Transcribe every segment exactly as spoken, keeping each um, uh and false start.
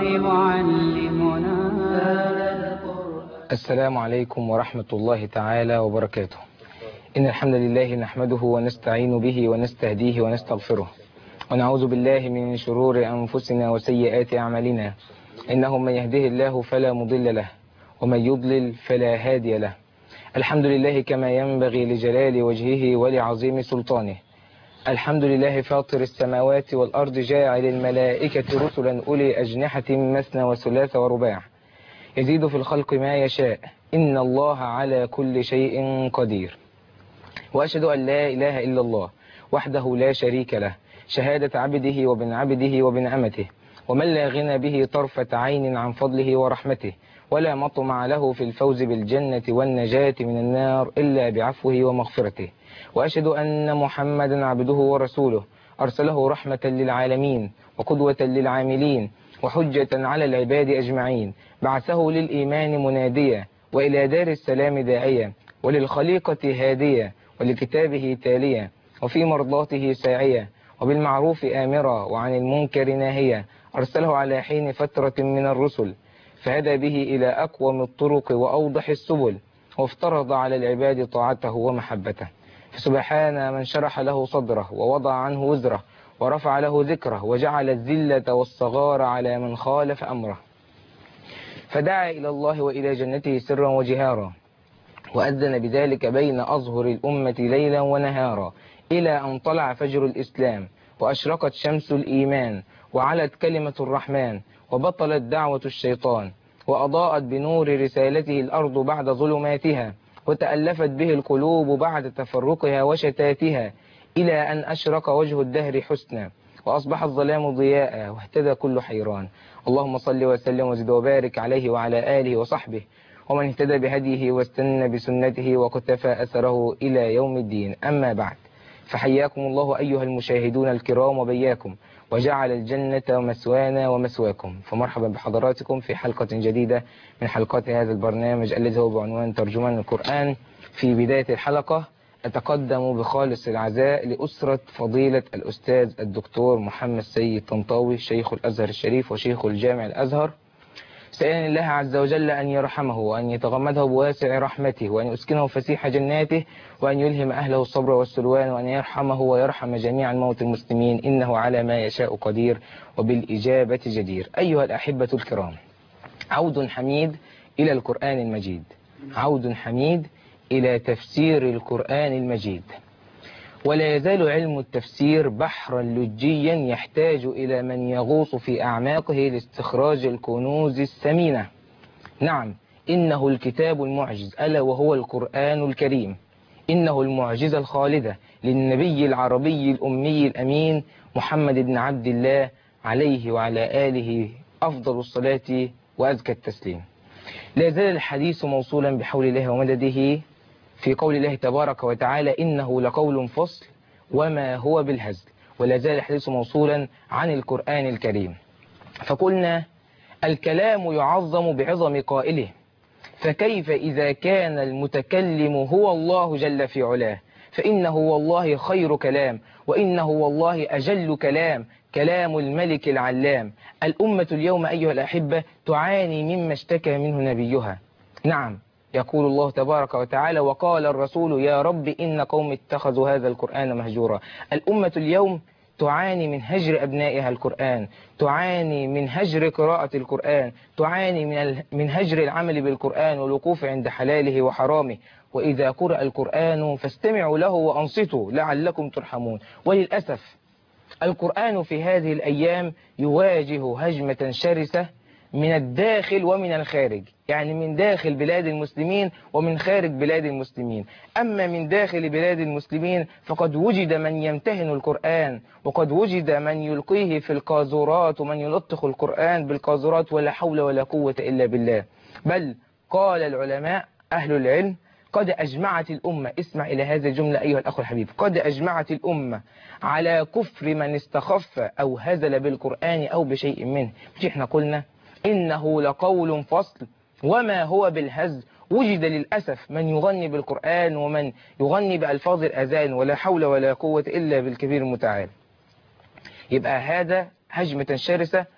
معلمنا. السلام عليكم ورحمة الله تعالى وبركاته. إن الحمد لله نحمده ونستعين به ونستهديه ونستغفره، ونعوذ بالله من شرور أنفسنا وسيئات أعمالنا. إنه من يهده الله فلا مضل له، ومن يضلل فلا هادي له. الحمد لله كما ينبغي لجلال وجهه ولعظيم سلطانه. الحمد لله فاطر السماوات والأرض، جاعل الملائكة رسلا أولي أجنحة مثنى وثلاث ورباع، يزيد في الخلق ما يشاء، إن الله على كل شيء قدير. وأشهد أن لا إله إلا الله وحده لا شريك له، شهادة عبده وابن عبده وابن أمته، ومن لا غنى به طرفة عين عن فضله ورحمته، ولا مطمع له في الفوز بالجنة والنجاة من النار إلا بعفوه ومغفرته. وأشهد أن محمدا عبده ورسوله، أرسله رحمة للعالمين وقدوة للعاملين وحجة على العباد أجمعين، بعثه للإيمان مناديا وإلى دار السلام داعيا، وللخليقة هاديا ولكتابه تاليا، وفي مرضاته ساعيا، وبالمعروف آمرا وعن المنكر ناهيا. أرسله على حين فترة من الرسل، فهدى به إلى أقوم الطرق وأوضح السبل، وافترض على العباد طاعته ومحبته. فسبحان من شرح له صدره ووضع عنه وزره ورفع له ذكره، وجعل الذلة والصغار على من خالف أمره، فدعا إلى الله وإلى جنته سرا وجهارا، وأذن بذلك بين أظهر الأمة ليلا ونهارا، إلى أن طلع فجر الإسلام وأشرقت شمس الإيمان وعلت كلمة الرحمن وبطلت دعوة الشيطان، وأضاءت بنور رسالته الأرض بعد ظلماتها، وتألفت به القلوب بعد تفرقها وشتاتها، إلى أن أشرق وجه الدهر حسنا وأصبح الظلام ضياء واهتدى كل حيران. اللهم صل وسلم وزد وبارك عليه وعلى آله وصحبه ومن اهتدى بهديه واستنى بسنته وقتفى أثره إلى يوم الدين. أما بعد، فحياكم الله أيها المشاهدون الكرام وبياكم، وجعل الجنة مسوانا ومسواكم. فمرحبا بحضراتكم في حلقة جديدة من حلقات هذا البرنامج الذي هو بعنوان ترجمان القرآن. في بداية الحلقة أتقدم بخالص العزاء لأسرة فضيلة الأستاذ الدكتور محمد سيد طنطاوي، شيخ الأزهر الشريف وشيخ الجامع الأزهر، سائلا الله عز وجل أن يرحمه وأن يتغمده بواسع رحمته وأن يسكنه فسيح جناته وأن يلهم أهله الصبر والسلوان وأن يرحمه ويرحم جميع موتى المسلمين، إنه على ما يشاء قدير وبالإجابة جدير. أيها الأحبة الكرام، عود حميد إلى القرآن المجيد، عود حميد إلى تفسير القرآن المجيد. ولا يزال علم التفسير بحرا لجيا يحتاج إلى من يغوص في أعماقه لاستخراج الكنوز الثمينة. نعم، إنه الكتاب المعجز، ألا وهو القرآن الكريم. إنه المعجزة الخالدة للنبي العربي الأمي الأمين محمد بن عبد الله، عليه وعلى آله أفضل الصلاة وأزكى التسليم. لا يزال الحديث موصولا بحول الله ومدده في قول الله تبارك وتعالى: إنه لقول فصل وما هو بالهزل. ولا زال الحديث موصولا عن القرآن الكريم، فقلنا الكلام يعظم بعظم قائله، فكيف إذا كان المتكلم هو الله جل في علاه، فإنه والله خير كلام، وإنه والله أجل كلام، كلام الملك العلام. الأمة اليوم أيها الأحبة تعاني مما اشتكى منه نبيها. نعم، يقول الله تبارك وتعالى: وقال الرسول يا رب إن قوم اتخذوا هذا القرآن مهجورا. الأمة اليوم تعاني من هجر أبنائها القرآن، تعاني من هجر قراءة القرآن، تعاني من من هجر العمل بالقرآن والوقوف عند حلاله وحرامه. وإذا قرأ القرآن فاستمعوا له وأنصتوا لعلكم ترحمون. وللأسف القرآن في هذه الأيام يواجه هجمة شرسة من الداخل ومن الخارج، يعني من داخل بلاد المسلمين ومن خارج بلاد المسلمين. أما من داخل بلاد المسلمين فقد وجد من يمتهن القرآن، وقد وجد من يلقيه في القاذورات ومن يلطخ القرآن بالقاذورات، ولا حول ولا قوة إلا بالله. بل قال العلماء أهل العلم: قد أجمعت الأمة، اسمع إلى هذه الجملة أيها الأخ الحبيب، قد أجمعت الأمة على كفر من استخف أو هزل بالقرآن أو بشيء منه. مش احنا قلنا إنه لقول فصل وما هو بالهزل؟ وجد للأسف من يغني بالقرآن ومن يغني بألفاظ الأذان، ولا حول ولا قوة إلا بالكبير المتعال. يبقى هذا هجمة شرسة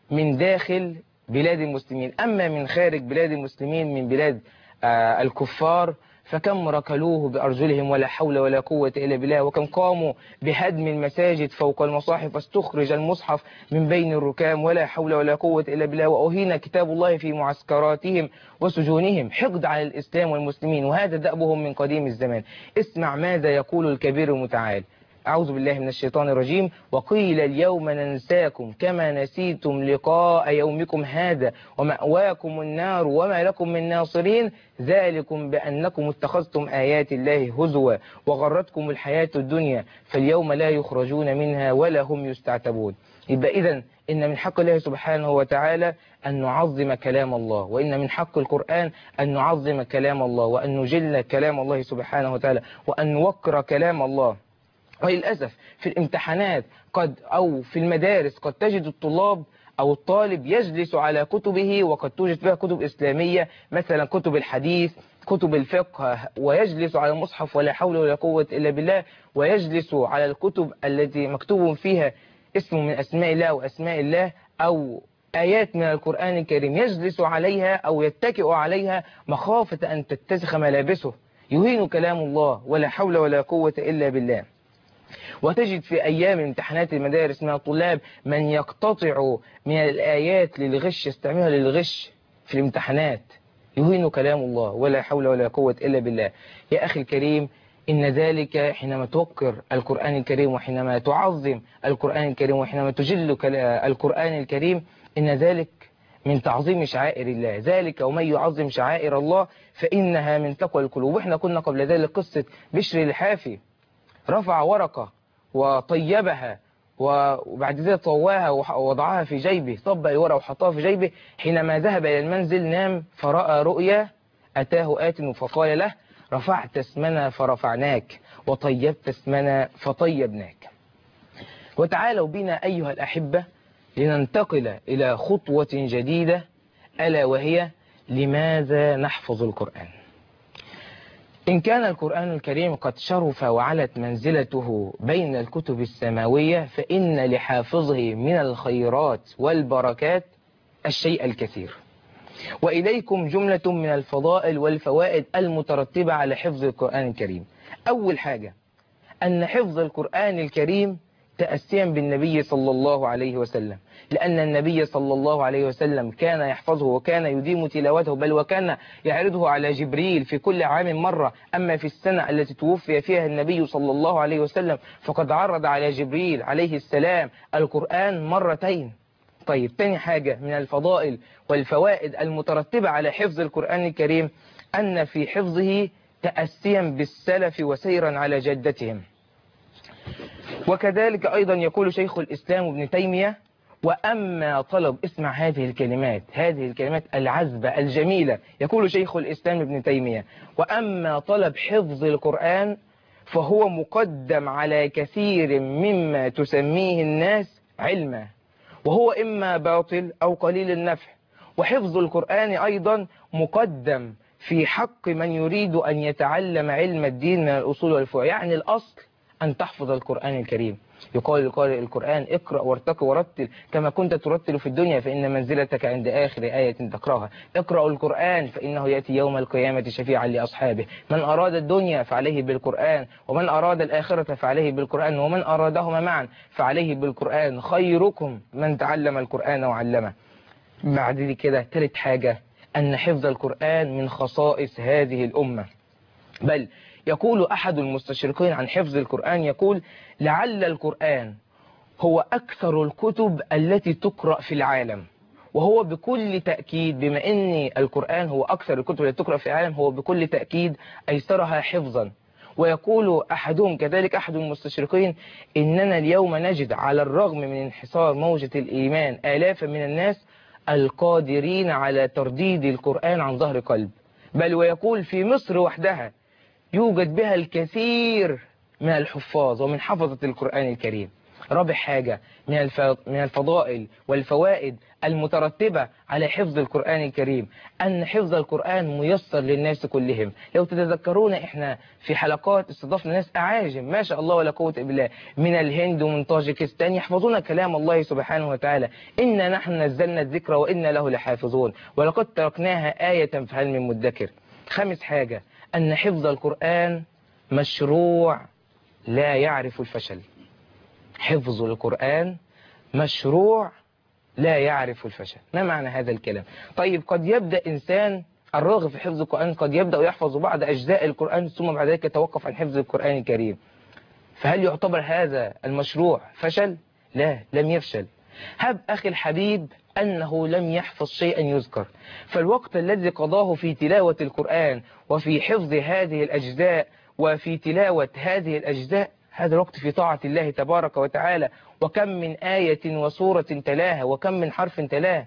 من داخل بلاد المسلمين. أما من خارج بلاد المسلمين من بلاد آه الكفار فكم ركلوه بأرجلهم ولا حول ولا قوة إلا بالله، وكم قاموا بهدم المساجد فوق المصاحف فاستخرج المصحف من بين الركام ولا حول ولا قوة إلا بالله، وأهين كتاب الله في معسكراتهم وسجونهم، حقد على الإسلام والمسلمين، وهذا دأبهم من قديم الزمان. اسمع ماذا يقول الكبير المتعال: أعوذ بالله من الشيطان الرجيم: وقيل اليوم ننساكم كما نسيتم لقاء يومكم هذا ومأواكم النار وما لكم من ناصرين ذلكم بأنكم اتخذتم آيات الله هزوا وغرتكم الحياة الدنيا فاليوم لا يخرجون منها ولا هم يستعتبون. يبقى إذن إن من حق الله سبحانه وتعالى أن نعظم كلام الله، وإن من حق القرآن أن نعظم كلام الله وأن نجل كلام الله سبحانه وتعالى وأن نوقر كلام الله. وللأسف في الامتحانات قد أو في المدارس قد تجد الطلاب أو الطالب يجلس على كتبه، وقد توجد فيها كتب إسلامية مثلا كتب الحديث كتب الفقه، ويجلس على المصحف ولا حول ولا قوة إلا بالله، ويجلس على الكتب التي مكتوب فيها اسم من أسماء الله وأسماء الله أو آيات من القرآن الكريم، يجلس عليها أو يتكئ عليها مخافة أن تتسخ ملابسه، يهين كلام الله ولا حول ولا قوة إلا بالله. وتجد في أيام امتحانات المدارس من الطلاب من يقتطع من الآيات للغش، يستعملها للغش في الامتحانات، يهين كلام الله ولا حول ولا قوة إلا بالله. يا أخي الكريم، إن ذلك حينما توقر القرآن الكريم وحينما تعظم القرآن الكريم وحينما تجل القرآن الكريم إن ذلك من تعظيم شعائر الله، ذلك ومن يعظم شعائر الله فإنها من تقوى القلوب. وإحنا كنا قبل ذلك قصة بشر الحافي، رفع ورقة وطيبها وبعد ذلك طواها ووضعها في جيبه، طبق الورقة وحطها في جيبه، حينما ذهب إلى المنزل نام فرأى رؤيا أتاه آت فقال له: رفعت اسمنا فرفعناك وطيبت اسمنا فطيبناك. وتعالوا بنا أيها الأحبة لننتقل إلى خطوة جديدة، ألا وهي لماذا نحفظ القرآن؟ إن كان القرآن الكريم قد شرف وعلت منزلته بين الكتب السماوية، فإن لحافظه من الخيرات والبركات الشيء الكثير. وإليكم جملة من الفضائل والفوائد المترتبة على حفظ القرآن الكريم. أول حاجة أن حفظ القرآن الكريم تأسيا بالنبي صلى الله عليه وسلم، لأن النبي صلى الله عليه وسلم كان يحفظه وكان يديم تلاوته، بل وكان يعرضه على جبريل في كل عام مرة. أما في السنة التي توفي فيها النبي صلى الله عليه وسلم فقد عرض على جبريل عليه السلام القرآن مرتين. طيب، تاني حاجة من الفضائل والفوائد المترتبة على حفظ القرآن الكريم أن في حفظه تأسيا بالسلف وسيرا على جدتهم. وكذلك أيضا يقول شيخ الإسلام ابن تيمية: وأما طلب، اسمع هذه الكلمات هذه الكلمات العذبة الجميلة، يقول شيخ الإسلام ابن تيمية: وأما طلب حفظ القرآن فهو مقدم على كثير مما تسميه الناس علما، وهو إما باطل أو قليل النفع. وحفظ القرآن أيضا مقدم في حق من يريد أن يتعلم علم الدين من الأصول والفروع. يعني الأصل أن تحفظ القرآن الكريم. يقال لقارئ القرآن: اقرأ وارتق ورتل كما كنت ترتل في الدنيا فإن منزلتك عند آخر آية تقرأها. اقرأوا القرآن فإنه يأتي يوم القيامة شفيعا لأصحابه. من أراد الدنيا فعليه بالقرآن، ومن أراد الآخرة فعليه بالقرآن، ومن أرادهما معا فعليه بالقرآن. خيركم من تعلم القرآن وعلمه. بعد كده ثالث حاجة أن حفظ القرآن من خصائص هذه الأمة. بل يقول أحد المستشرقين عن حفظ القرآن، يقول: لعل القرآن هو أكثر الكتب التي تقرأ في العالم. وهو بكل تأكيد، بما أن القرآن هو أكثر الكتب التي تقرأ في العالم، هو بكل تأكيد أيسرها حفظا. ويقول أحدهم كذلك أحد المستشرقين: إننا اليوم نجد على الرغم من انحسار موجة الإيمان آلافا من الناس القادرين على ترديد القرآن عن ظهر قلب. بل ويقول في مصر وحدها يوجد بها الكثير من الحفاظ ومن حفظة القرآن الكريم. رابع حاجة من من الفضائل والفوائد المترتبة على حفظ القرآن الكريم أن حفظ القرآن ميسر للناس كلهم. لو تتذكرون إحنا في حلقات استضفنا ناس أعاجم ما شاء الله ولا قوة إلا بالله من الهند ومن طاجكستان يحفظون كلام الله سبحانه وتعالى. إنا نحن نزلنا الذكر وإنا له لحافظون ولقد تركناها آية فهل من مدكر. خامس حاجة أن حفظ القرآن مشروع لا يعرف الفشل. حفظ القرآن مشروع لا يعرف الفشل. ما معنى هذا الكلام؟ طيب قد يبدأ إنسان الراغب في حفظ القرآن قد يبدأ يحفظ بعض أجزاء القرآن ثم بعد ذلك يتوقف عن حفظ القرآن الكريم، فهل يعتبر هذا المشروع فشل؟ لا، لم يفشل. هب أخي الحبيب أنه لم يحفظ شيئا يذكر، فالوقت الذي قضاه في تلاوة القرآن وفي حفظ هذه الأجزاء وفي تلاوة هذه الأجزاء هذا الوقت في طاعة الله تبارك وتعالى. وكم من آية وسورة تلاها وكم من حرف تلاها،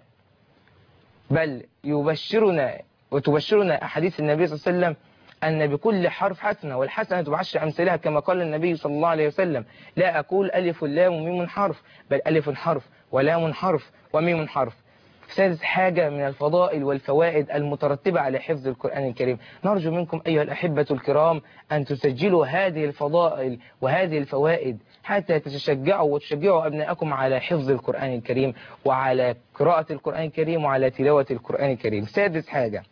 بل يبشرنا وتبشرنا أحاديث النبي صلى الله عليه وسلم أن بكل حرف حسنة والحسنة بعشر أمثالها كما قال النبي صلى الله عليه وسلم. لا أقول ألف لام وميم حرف، بل ألف حرف ولام حرف وميم حرف. سادس حاجة من الفضائل والفوائد المترتبة على حفظ القرآن الكريم، نرجو منكم أيها الأحبة الكرام أن تسجلوا هذه الفضائل وهذه الفوائد حتى تتشجعوا وتشجعوا أبنائكم على حفظ القرآن الكريم وعلى قراءة القرآن الكريم وعلى تلاوة القرآن الكريم. سادس حاجة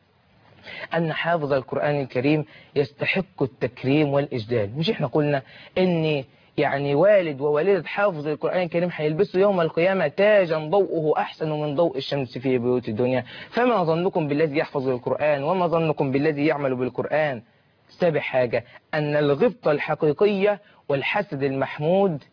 أن حافظ القرآن الكريم يستحق التكريم والإجلال. مش إحنا قلنا إن يعني والد ووالدة حافظ القرآن الكريم هيلبسوا يوم القيامة تاجا ضوءه أحسن من ضوء الشمس في بيوت الدنيا، فما ظنكم بالذي يحفظ القرآن وما ظنكم بالذي يعمل بالقرآن. سابع حاجة أن الغبطة الحقيقية والحسد المحمود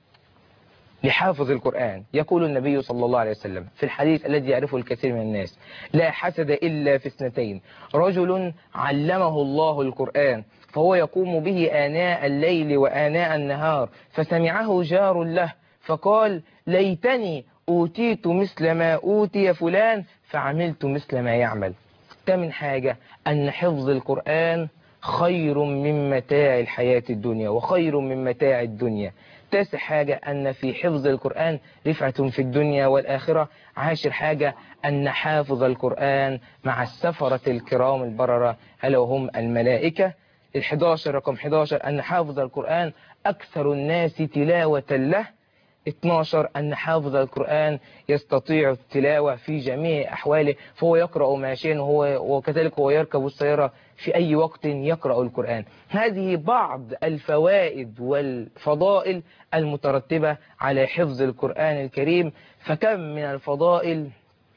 لحافظ القرآن. يقول النبي صلى الله عليه وسلم في الحديث الذي يعرفه الكثير من الناس: لا حسد إلا في اثنتين، رجل علمه الله القرآن فهو يقوم به آناء الليل وآناء النهار فسمعه جار له فقال ليتني أوتيت مثل ما أوتي فلان فعملت مثل ما يعمل. ثامن حاجة أن حفظ القرآن خير من متاع الحياة الدنيا وخير من متاع الدنيا. تاسع حاجة أن في حفظ القرآن رفعة في الدنيا والآخرة. عاشر حاجة أن حافظ القرآن مع السفرة الكرام البررة ألا وهم الملائكة. الحداشر رقم حداشر أن حافظ القرآن أكثر الناس تلاوة له. اثناشر أن حافظ القرآن يستطيع التلاوة في جميع أحواله، فهو يقرأ ماشيا وهو وكذلك هو يركب السيارة في أي وقت يقرأ القرآن. هذه بعض الفوائد والفضائل المترتبة على حفظ القرآن الكريم، فكم من الفضائل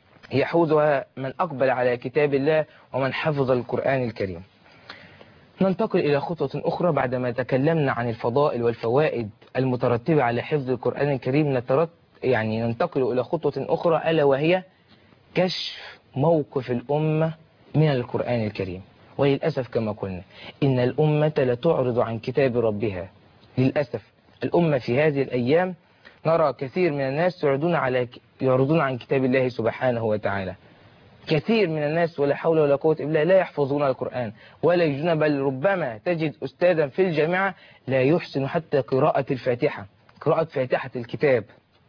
يحوزها من أقبل على كتاب الله ومن حفظ القرآن الكريم. ننتقل إلى خطوة أخرى بعدما تكلمنا عن الفضائل والفوائد المترتبة على حفظ القرآن الكريم. نترت يعني ننتقل إلى خطوة أخرى ألا وهي كشف موقف الأمة من القرآن الكريم. وللأسف كما قلنا إن الأمة لتعرض عن كتاب ربها. للأسف الأمة في هذه الأيام نرى كثير من الناس يعرضون على يعرضون عن كتاب الله سبحانه وتعالى. كثير من الناس ولا حول ولا قوة إلا بالله لا يحفظون القرآن ولا يجدون، بل ربما تجد أستاذا في الجامعة لا يحسن حتى قراءة الفاتحة، قراءة فاتحة الكتاب.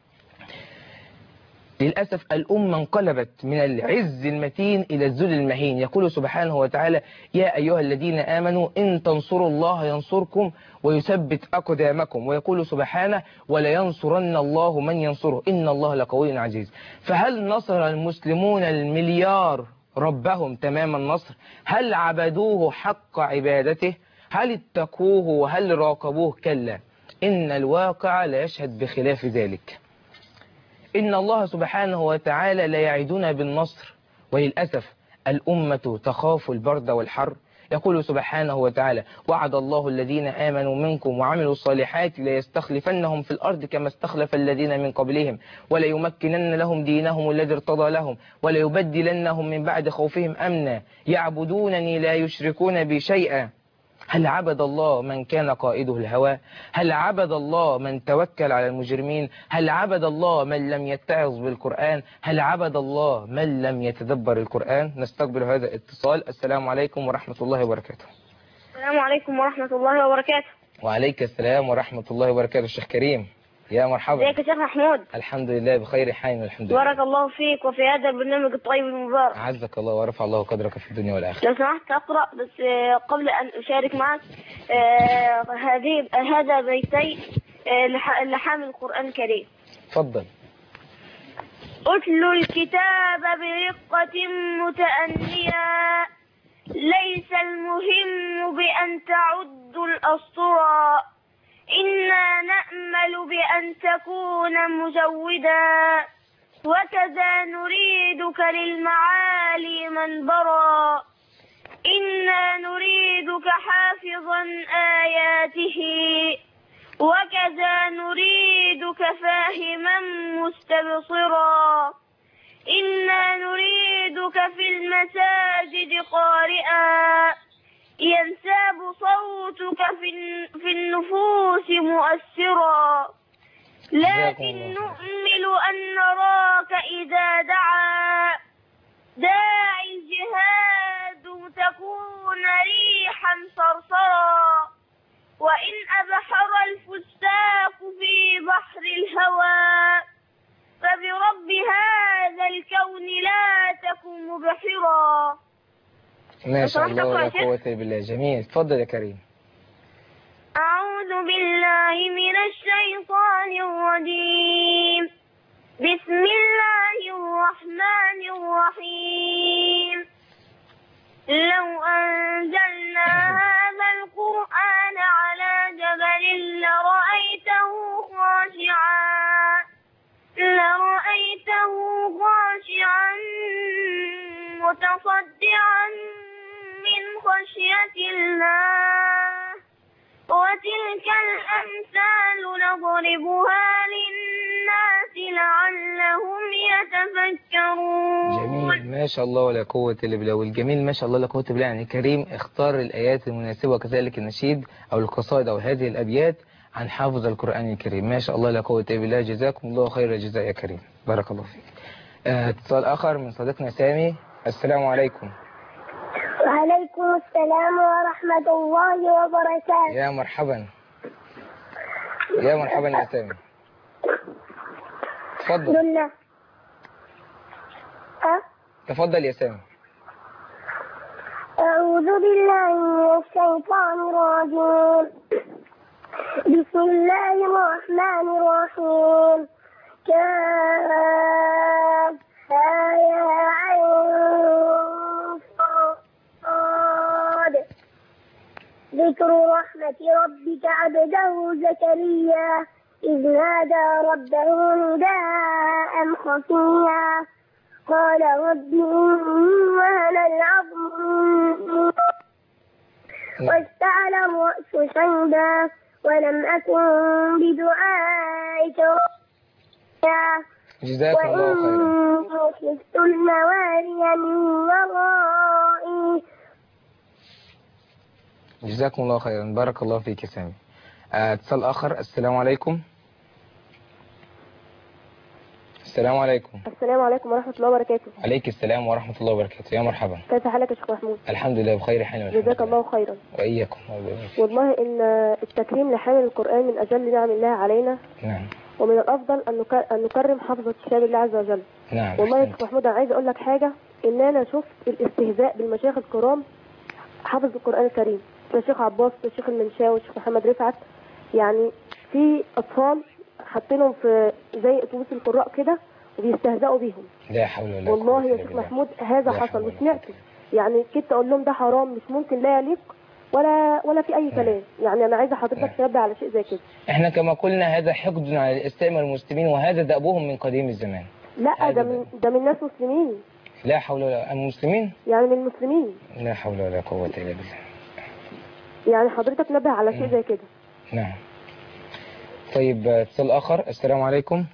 للأسف الأمة انقلبت من العز المتين إلى الذل المهين. يقول سبحانه وتعالى: يا أيها الذين آمنوا إن تنصروا الله ينصركم ويثبت أقدامكم. ويقول سبحانه: ولينصرن الله من ينصره إن الله لقوي عزيز. فهل نصر المسلمون المليار ربهم تمام النصر؟ هل عبدوه حق عبادته؟ هل اتقوه وهل راقبوه؟ كلا، إن الواقع لا يشهد بخلاف ذلك. إن الله سبحانه وتعالى لا يعدنا بالنصر، وللأسف الأمة تخاف البرد والحر. يقول سبحانه وتعالى: وعد الله الذين آمنوا منكم وعملوا الصالحات ليستخلفنهم في الأرض كما استخلف الذين من قبلهم وليمكنن لهم دينهم الذي ارتضى لهم وليبدلنهم من بعد خوفهم أمنا يعبدونني لا يشركون بي شيئا. هل عبد الله من كان قائده الهوى؟ هل عبد الله من توكل على المجرمين؟ هل عبد الله من لم يتعظ بالقرآن؟ هل عبد الله من لم يتدبر القرآن؟ نستقبل هذا الاتصال. السلام عليكم ورحمة الله وبركاته. السلام عليكم ورحمة الله وبركاته. وعليك السلام ورحمة الله وبركاته. الشيخ كريم، يا مرحبا. ازيك يا شيخ محمود؟ الحمد لله بخير حال والحمد لله. بارك الله فيك وفي هذا البرنامج الطيب المبارك. أعزك الله ورفع الله قدرك في الدنيا والآخرة. لو سمحت أقرأ بس قبل أن أشارك معك هذه هذا بيتي لحامل القرآن الكريم. تفضل. أتلوا الكتاب برقة متأنيا، ليس المهم بأن تعدوا الأسطرا، إنا نأمل بأن تكون مجودا، وكذا نريدك للمعالي منبرا، إنا نريدك حافظا آياته، وكذا نريدك فاهما مستبصرا، إنا نريدك في المساجد قارئا، ينساب صوتك في النفوس مؤثرا، لكن نؤمل أن نراك إذا دعا داعي الجهاد تكون ريحا صرصرا، وإن أبحر الفساق في بحر الهوى، فبرب هذا الكون لا تكن مبحرا. ما شاء الله ولا قوة إلا بالله. جميل. تفضل يا كريم. أعوذ بالله من الشيطان الرجيم. بسم الله الرحمن الرحيم. لو أنزلنا هذا القرآن على جبل لرأيته خاشعا لرأيته خاشعا متصدعا من خشية الله، وتلك الأمثال نضربها للناس لعلهم يتفكرون. جميل. ما شاء الله ولا قوة إلا بالله. والجميل ما شاء الله لا قوة إلا بالله، يعني كريم اختار الآيات المناسبة وكذلك النشيد أو القصائد أو هذه الأبيات عن حافظ القرآن الكريم. ما شاء الله لا قوة إلا بالله. جزاكم الله خير الجزاء يا كريم. بارك الله فيك. اتصال آخر من صديقنا سامي. السلام عليكم. وعليكم السلام ورحمة الله وبركاته. يا مرحبا. يا مرحبا يا سامي. تفضل. أه؟ تفضل يا سامي. أعوذ بالله من الشيطان الرجيم. بسم الله الرحمن الرحيم. كاف يا عين صاد. ذكر رحمة ربك عبده زكريا إذ نادى ربه نداء خفيا قال رب إني وهن العظم مني واشتعل الرأس شيبا ولم أكن بدعائك ربيا جزاكم الله خيرا. وإني خفت الموالي من ورائي. جزاكم الله خيرا. بارك الله فيك يا سامي. اتصال آخر. السلام عليكم. السلام عليكم. السلام عليكم ورحمة الله وبركاته. عليك السلام ورحمة الله وبركاته. يا مرحبا. كيف حالك يا شيخ محمود؟ الحمد لله بخير حال. جزاك الله خيرا. وإياكم. والله إن التكريم لحامل القرآن من أجل نعم الله علينا. نعم. ومن الأفضل أن نكرم حفظة كتاب الله عز وجل. نعم. والله يا شيخ محمود أنا عايز أقول لك حاجة، إن أنا شفت الاستهزاء بالمشايخ الكرام حفظ القرآن الكريم، الشيخ عباس والشيخ المنشاوي والشيخ محمد رفعت، يعني في أطفال حاطينهم في زي أتوبيس القراء كده وبيستهزئوا بيهم. لا حول ولا قوة. والله يا شيخ محمود هذا حصل وسمعته، يعني كنت أقول لهم ده حرام مش ممكن لا يليق ولا ولا في أي كلام. يعني أنا عايزة حضرتك تنبه على شيء زي كده. احنا كما قلنا هذا حقد على الإسلام والمسلمين، وهذا دأبهم من قديم الزمان. لا ده من ده من ناس مسلمين. لا حول ولا المسلمين. يعني من المسلمين. لا حول ولا قوة إلا بالله. يعني حضرتك نبه على شيء زي كده. نعم. طيب اتصال آخر. السلام عليكم.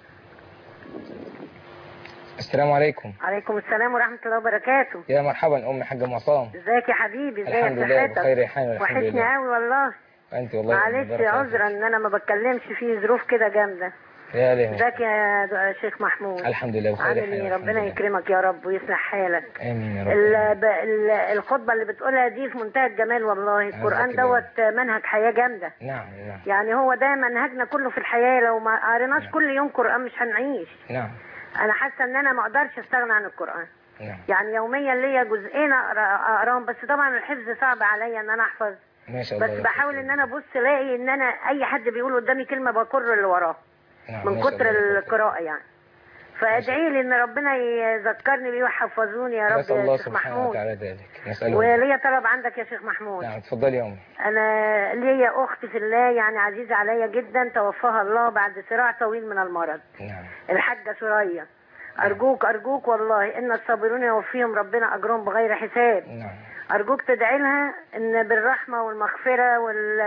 السلام عليكم. عليكم السلام ورحمة الله وبركاته. يا مرحبا أم حاجة معصام. ازيك يا حبيبي؟ ازيك؟ الحمد لله بخير حال والحمد لله. وحشني قوي والله. أنت والله. معلش عذرا إن أنا ما بتكلمش، فيه ظروف كده جامدة. يا ليه. ازيك يا د- شيخ محمود؟ الحمد لله بخير عامل حال ايه؟ والحمد ربنا لله. يكرمك يا رب ويصلح حالك. امين يا رب. ال- ب- ال- الخطبه اللي بتقولها دي في منتهى الجمال والله. القران عزك الله. دوت منهج حياه جامده. نعم نعم يعني هو ده منهجنا كله في الحياه، لو ما قريناش نعم. كل يوم قران مش هنعيش. نعم انا حاسه ان انا ما اقدرش استغنى عن القران. نعم. يعني يوميا ليا جزئين أقرأ- اقراهم، بس طبعا الحفظ صعب عليا ان انا احفظ. ما شاء الله. بس بحاول ان انا ابص الاقي ان انا اي حد بيقول قدامي كلمه بكر اللي وراه نعم. من ما شاء كتر الله. القراءه يعني. فادعي لي ان ربنا يذكرني بيه ويحفظوني يا رب نسأل يا الله شيخ سبحانه محمود. وتعالى ذلك. نسأله. وليا طلب عندك يا شيخ محمود. نعم اتفضلي يا أمي. انا ليا اخت في الله يعني عزيزه عليا جدا، توفاها الله بعد صراع طويل من المرض. نعم. الحاجه سوريا، ارجوك ارجوك والله ان الصابرون يوفيهم ربنا اجرهم بغير حساب. نعم. ارجوك تدعي لها ان بالرحمه والمغفره وال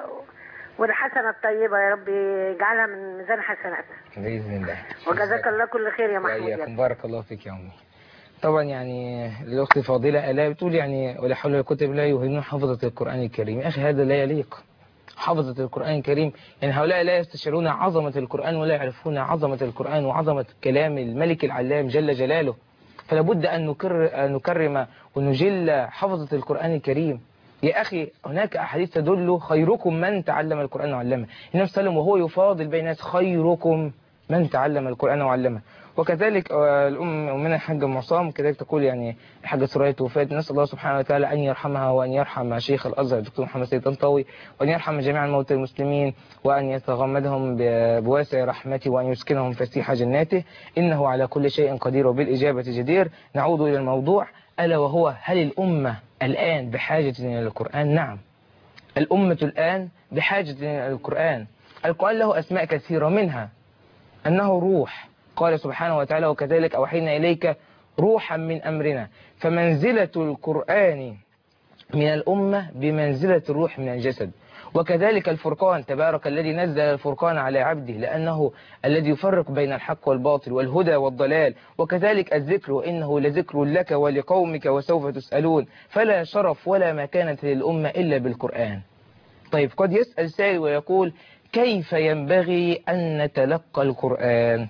والحسنه الطيبه يا رب يجعلها من ميزان حسناتها بإذن الله. وجزاك الله كل خير يا محمود. وإياكم بارك الله فيك يا أمي. طبعا يعني الأخت الفاضلة آلاء بتقول يعني ولا حول ولا قوة إلا بالله يوهنون حفظة القرآن الكريم. يا أخي هذا لا يليق. حفظة القرآن الكريم يعني هؤلاء لا يستشعرون عظمة القرآن ولا يعرفون عظمة القرآن وعظمة كلام الملك العلام جل جلاله. فلا بد أن نكر أن نكرم ونجل حفظة القرآن الكريم. يا أخي هناك أحاديث تدل خيركم من تعلم القرآن وعلمه. النبي صلى الله عليه وسلم وهو يفاضل بين الناس خيركم من تعلم القرآن وعلمه. وكذلك الأم أمنا الحاجة معصام كذلك تقول يعني الحاجة سورية توفات. نسأل الله سبحانه وتعالى أن يرحمها وأن يرحم شيخ الأزهر الدكتور محمد سيد طنطاوي وأن يرحم جميع موتى المسلمين وأن يتغمدهم بواسع رحمته وأن يسكنهم فسيح جناته إنه على كل شيء قدير وبالإجابة جدير. نعود إلى الموضوع ألا وهو هل الأمة الآن بحاجة إلى القرآن؟ نعم الأمة الآن بحاجة إلى القرآن. القرآن له أسماء كثيرة منها أنه روح قال سبحانه وتعالى وكذلك أوحينا إليك روحا من أمرنا. فمنزلة القرآن من الأمة بمنزلة الروح من الجسد. وكذلك الفرقان تبارك الذي نزل الفرقان على عبده لأنه الذي يفرق بين الحق والباطل والهدى والضلال. وكذلك الذكر وإنه لذكر لك ولقومك وسوف تسألون. فلا شرف ولا مكانة للأمة إلا بالقرآن. طيب قد يسأل سائل ويقول كيف ينبغي أن نتلقى القرآن؟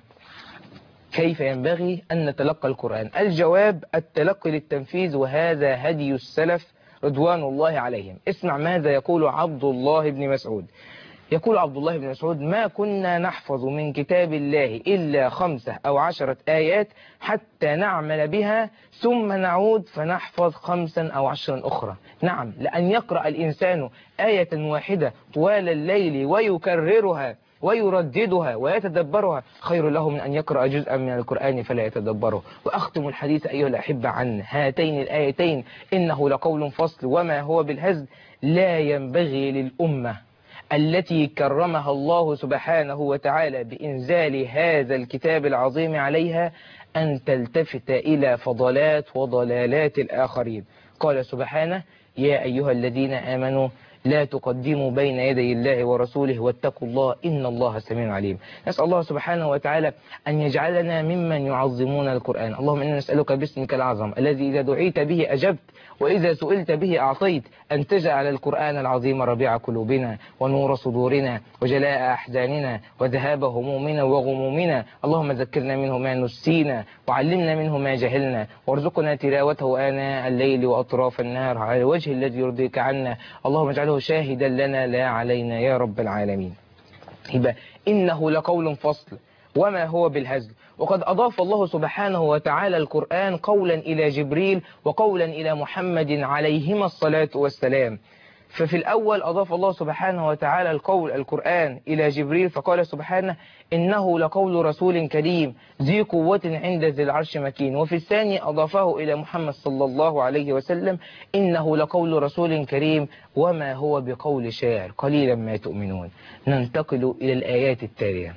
كيف ينبغي أن نتلقى القرآن؟ الجواب التلقي للتنفيذ وهذا هدي السلف رضوان الله عليهم. اسمع ماذا يقول عبد الله بن مسعود. يقول عبد الله بن مسعود ما كنا نحفظ من كتاب الله إلا خمسة أو عشرة آيات حتى نعمل بها ثم نعود فنحفظ خمسا أو عشرا أخرى. نعم لأن يقرأ الإنسان آية واحدة طوال الليل ويكررها ويرددها ويتدبرها خير له من أن يقرأ جزءا من القرآن فلا يتدبره. وأختم الحديث أيها الأحبة عن هاتين الآيتين إنه لقول فصل وما هو بالهزل. لا ينبغي للأمة التي كرمها الله سبحانه وتعالى بإنزال هذا الكتاب العظيم عليها أن تلتفت إلى فضلات وضلالات الآخرين. قال سبحانه يا أيها الذين آمنوا لا تقدموا بين يدي الله ورسوله واتقوا الله إن الله سميع عليم. نسأل الله سبحانه وتعالى أن يجعلنا ممن يعظمون القرآن. اللهم إنا نسألك باسمك العظم الذي إذا دعيت به أجبت وإذا سئلت به أعطيت أن تجعل القرآن العظيم ربيع قلوبنا ونور صدورنا وجلاء أحزاننا وذهاب همومنا وغمومنا. اللهم ذكرنا منه ما نسينا وعلمنا منه ما جهلنا وارزقنا تلاوته آناء الليل وأطراف النهار على الوجه الذي يرضيك عنا. اللهم اجعله شاهدا لنا لا علينا يا رب العالمين. يبقى إنه لقول فصل وما هو بالهزل. وقد أضاف الله سبحانه وتعالى القرآن قولا إلى جبريل وقولا إلى محمد عليهما الصلاة والسلام. ففي الأول أضاف الله سبحانه وتعالى القول القرآن إلى جبريل فقال سبحانه إنه لقول رسول كريم ذي قوة عند ذي العرش مكين. وفي الثاني أضافه إلى محمد صلى الله عليه وسلم إنه لقول رسول كريم وما هو بقول شاعر قليلا ما تؤمنون. ننتقل إلى الآيات التالية.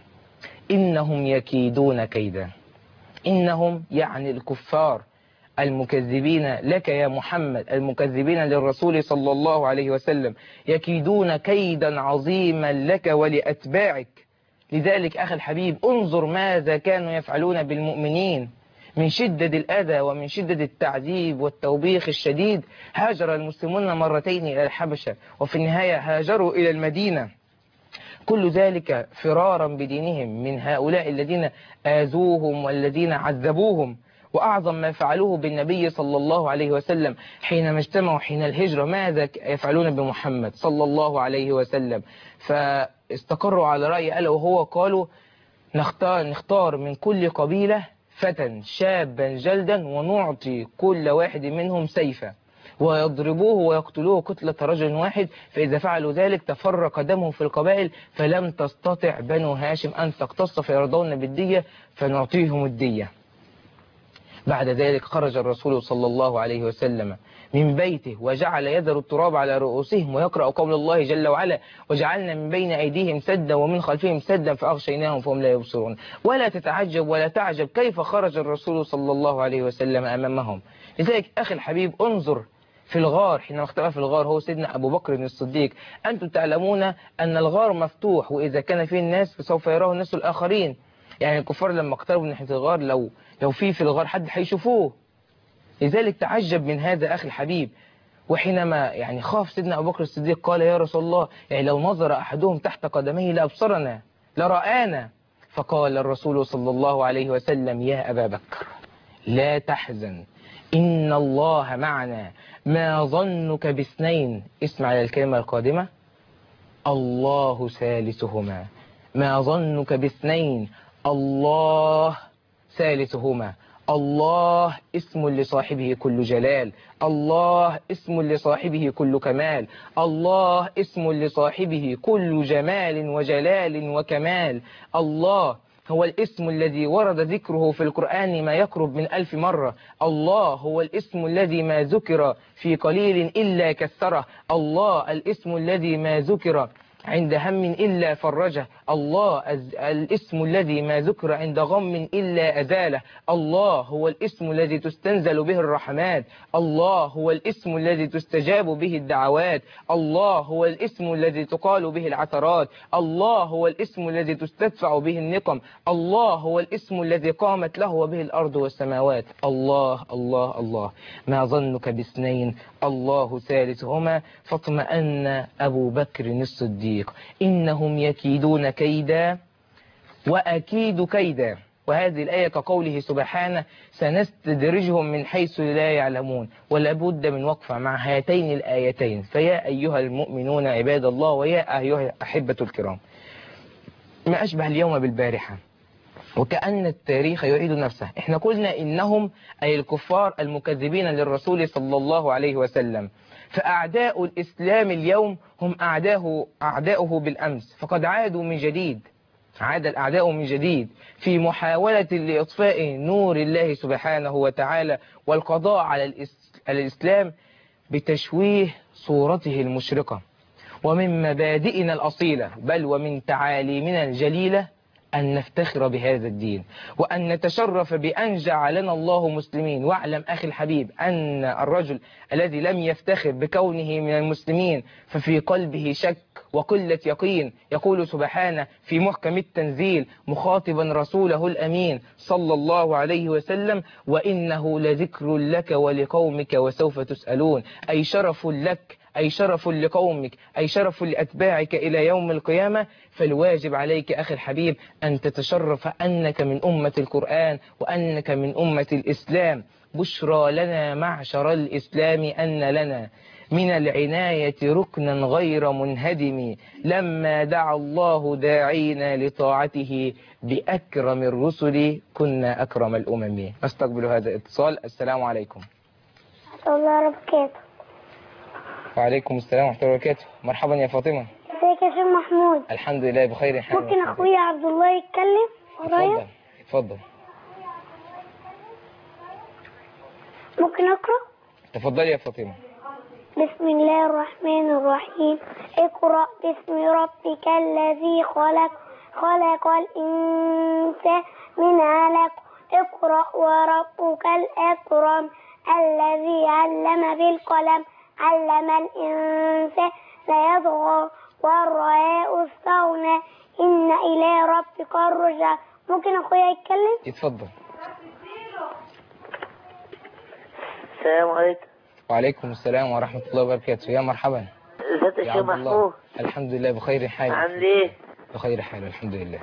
إنهم يكيدون كيدا. إنهم يعني الكفار المكذبين لك يا محمد المكذبين للرسول صلى الله عليه وسلم يكيدون كيدا عظيما لك ولأتباعك. لذلك أخي الحبيب انظر ماذا كانوا يفعلون بالمؤمنين من شدة الأذى ومن شدة التعذيب والتوبيخ الشديد. هاجر المسلمون مرتين إلى الحبشة وفي النهاية هاجروا إلى المدينة كل ذلك فرارا بدينهم من هؤلاء الذين آذوهم والذين عذبوهم. وأعظم ما فعلوه بالنبي صلى الله عليه وسلم حينما اجتمعوا حين الهجرة، ماذا يفعلون بمحمد صلى الله عليه وسلم؟ فاستقروا على رأي ألا وهو قالوا نختار, نختار من كل قبيلة فتى شابا جلدا ونعطي كل واحد منهم سيفا ويضربوه ويقتلوه قتلة رجل واحد، فإذا فعلوا ذلك تفرق دمهم في القبائل فلم تستطع بنو هاشم أن تقتص فيرضون بالدية فنعطيهم الدية. بعد ذلك خرج الرسول صلى الله عليه وسلم من بيته وجعل يذر التراب على رؤوسهم ويقرأ قول الله جل وعلا وجعلنا من بين أيديهم سدا ومن خلفهم سدا فأغشيناهم فهم لا يبصرون. ولا تتعجب ولا تعجب كيف خرج الرسول صلى الله عليه وسلم أمامهم. لذلك أخي الحبيب انظر في الغار حينما اختبأ في الغار هو سيدنا أبو بكر الصديق. أنتم تعلمون أن الغار مفتوح وإذا كان فيه الناس فسوف يراه الناس الآخرين. يعني الكفار لما اقتربوا من ناحية الغار لو لو في في الغار حد هيشوفوه. لذلك تعجب من هذا أخي الحبيب. وحينما يعني خاف سيدنا أبو بكر الصديق قال يا رسول الله يعني لو نظر أحدهم تحت قدميه لأبصرنا لرآنا. فقال الرسول صلى الله عليه وسلم يا أبا بكر لا تحزن إن الله معنا ما ظنك باثنين. اسمع على الكلمة القادمة الله ثالثهما. ما ظنك باثنين الله ثالثهما. الله اسم لصاحبه كل جلال. الله اسم لصاحبه كل كمال. الله اسم لصاحبه كل جمال وجلال وكمال. الله هو الاسم الذي ورد ذكره في القرآن ما يقرب من ألف مرة. الله هو الاسم الذي ما ذكر في قليل إلا كثره. الله الاسم الذي ما ذكر عند هم إلا فرجه. الله الاسم الذي ما ذكر عند غم إلا أزاله. الله هو الاسم الذي تستنزل به الرحمات. الله هو الاسم الذي تستجاب به الدعوات. الله هو الاسم الذي تقال به العثرات. الله هو الاسم الذي تستدفع به النقم. الله هو الاسم الذي قامت له وبه الأرض والسماوات. الله الله الله. ما ظنك باثنين الله ثالثهما. فاطمأن أبو بكر الصديق إنهم يكيدون كيدا وأكيد كيدا. وهذه الآية كقوله سبحانه سنستدرجهم من حيث لا يعلمون. ولا بد من وقفة مع هاتين الآيتين. فيا أيها المؤمنون عباد الله ويا أيها أحبة الكرام ما أشبه اليوم بالبارحة وكأن التاريخ يعيد نفسه. احنا قلنا إنهم أي الكفار المكذبين للرسول صلى الله عليه وسلم. فأعداء الإسلام اليوم هم أعداؤه, أعداؤه بالأمس فقد عادوا من جديد. عاد الأعداء من جديد في محاولة لإطفاء نور الله سبحانه وتعالى والقضاء على الإسلام بتشويه صورته المشرقة. ومن مبادئنا الأصيلة بل ومن تعاليمنا الجليلة أن نفتخر بهذا الدين وأن نتشرف بأن جعلنا الله مسلمين. واعلم أخي الحبيب أن الرجل الذي لم يفتخر بكونه من المسلمين ففي قلبه شك وقلة يقين. يقول سبحانه في محكم التنزيل مخاطبا رسوله الأمين صلى الله عليه وسلم وإنه لذكر لك ولقومك وسوف تسألون. أي شرف لك أي شرف لقومك أي شرف لأتباعك إلى يوم القيامة. فالواجب عليك أخي الحبيب أن تتشرف أنك من أمة القرآن وأنك من أمة الإسلام. بشرى لنا معشر الإسلام أن لنا من العناية ركنا غير منهدم لما دعا الله داعينا لطاعته بأكرم الرسل كنا أكرم الأمم. أستقبل هذا الاتصال. السلام عليكم. الله وبركاته. وعليكم السلام ورحمة الله وبركاته. مرحبا يا فاطمة. ازيك يا شيخ محمود؟ الحمد لله بخير حال. ممكن اخويا عبد الله يتكلم ورايا؟ اتفضل اتفضل. ممكن اقرا؟ تفضلي يا فاطمة. بسم الله الرحمن الرحيم. اقرأ باسم ربك الذي خلق خلق الإنسان من علق. اقرأ وربك الأكرم الذي علم بالقلم علم الإنسان لا يطغى والرياء استغنى إن إلى ربك الرجع. ممكن أخويا يتكلم؟ اتفضل. السلام عليكم. وعليكم السلام ورحمة الله وبركاته. يا مرحبا. ازيك يا يا شيخ عبد الله. محمود؟ الحمد لله بخير حال. عامل ايه؟ بخير حال الحمد لله.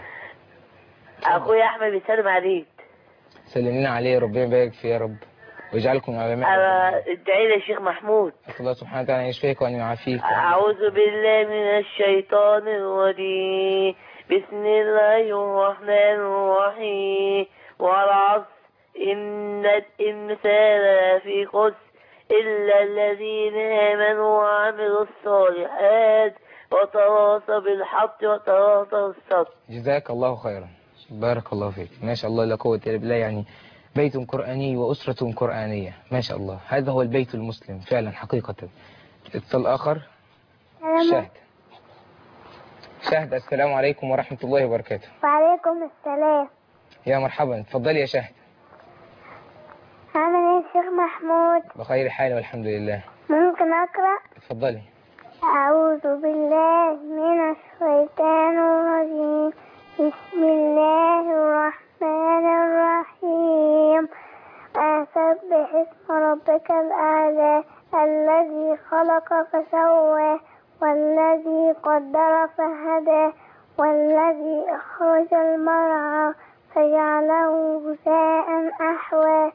اخويا احمد بيسلم عليك. سلمنا عليه، ربنا يبارك فيه يا رب ويجعلكم علماء. ادعي لي يا شيخ محمود. أسأل الله سبحانه وتعالى أن يشفيك وأن يعافيك. أعوذ بالله من الشيطان الرجيم. بسم الله الرحمن الرحيم. والعصر إن الإنسان لفي خسر إلا الذين آمنوا وعملوا الصالحات وتواصوا بالحق وتواصوا بالصبر. جزاك الله خيرا، بارك الله فيك. ما شاء الله لا قوة إلا بالله. يعني بيت قرآني وأسرة قرآنية، ما شاء الله. هذا هو البيت المسلم فعلا حقيقة. اتصال آخر. شاهد. شاهد، السلام عليكم ورحمة الله وبركاته. وعليكم السلام. يا مرحبا، اتفضلي يا شاهد. عامل ايه يا شيخ محمود؟ بخير حال والحمد لله. ممكن أقرأ؟ اتفضلي. أعوذ بالله من الشيطان الرجيم. بسم الله الرحمن الرحيم. سبح اسم ربك الأعلى الذي خلق فسوى والذي قدر فهدى والذي أخرج المرعى فجعله غثاء أحوى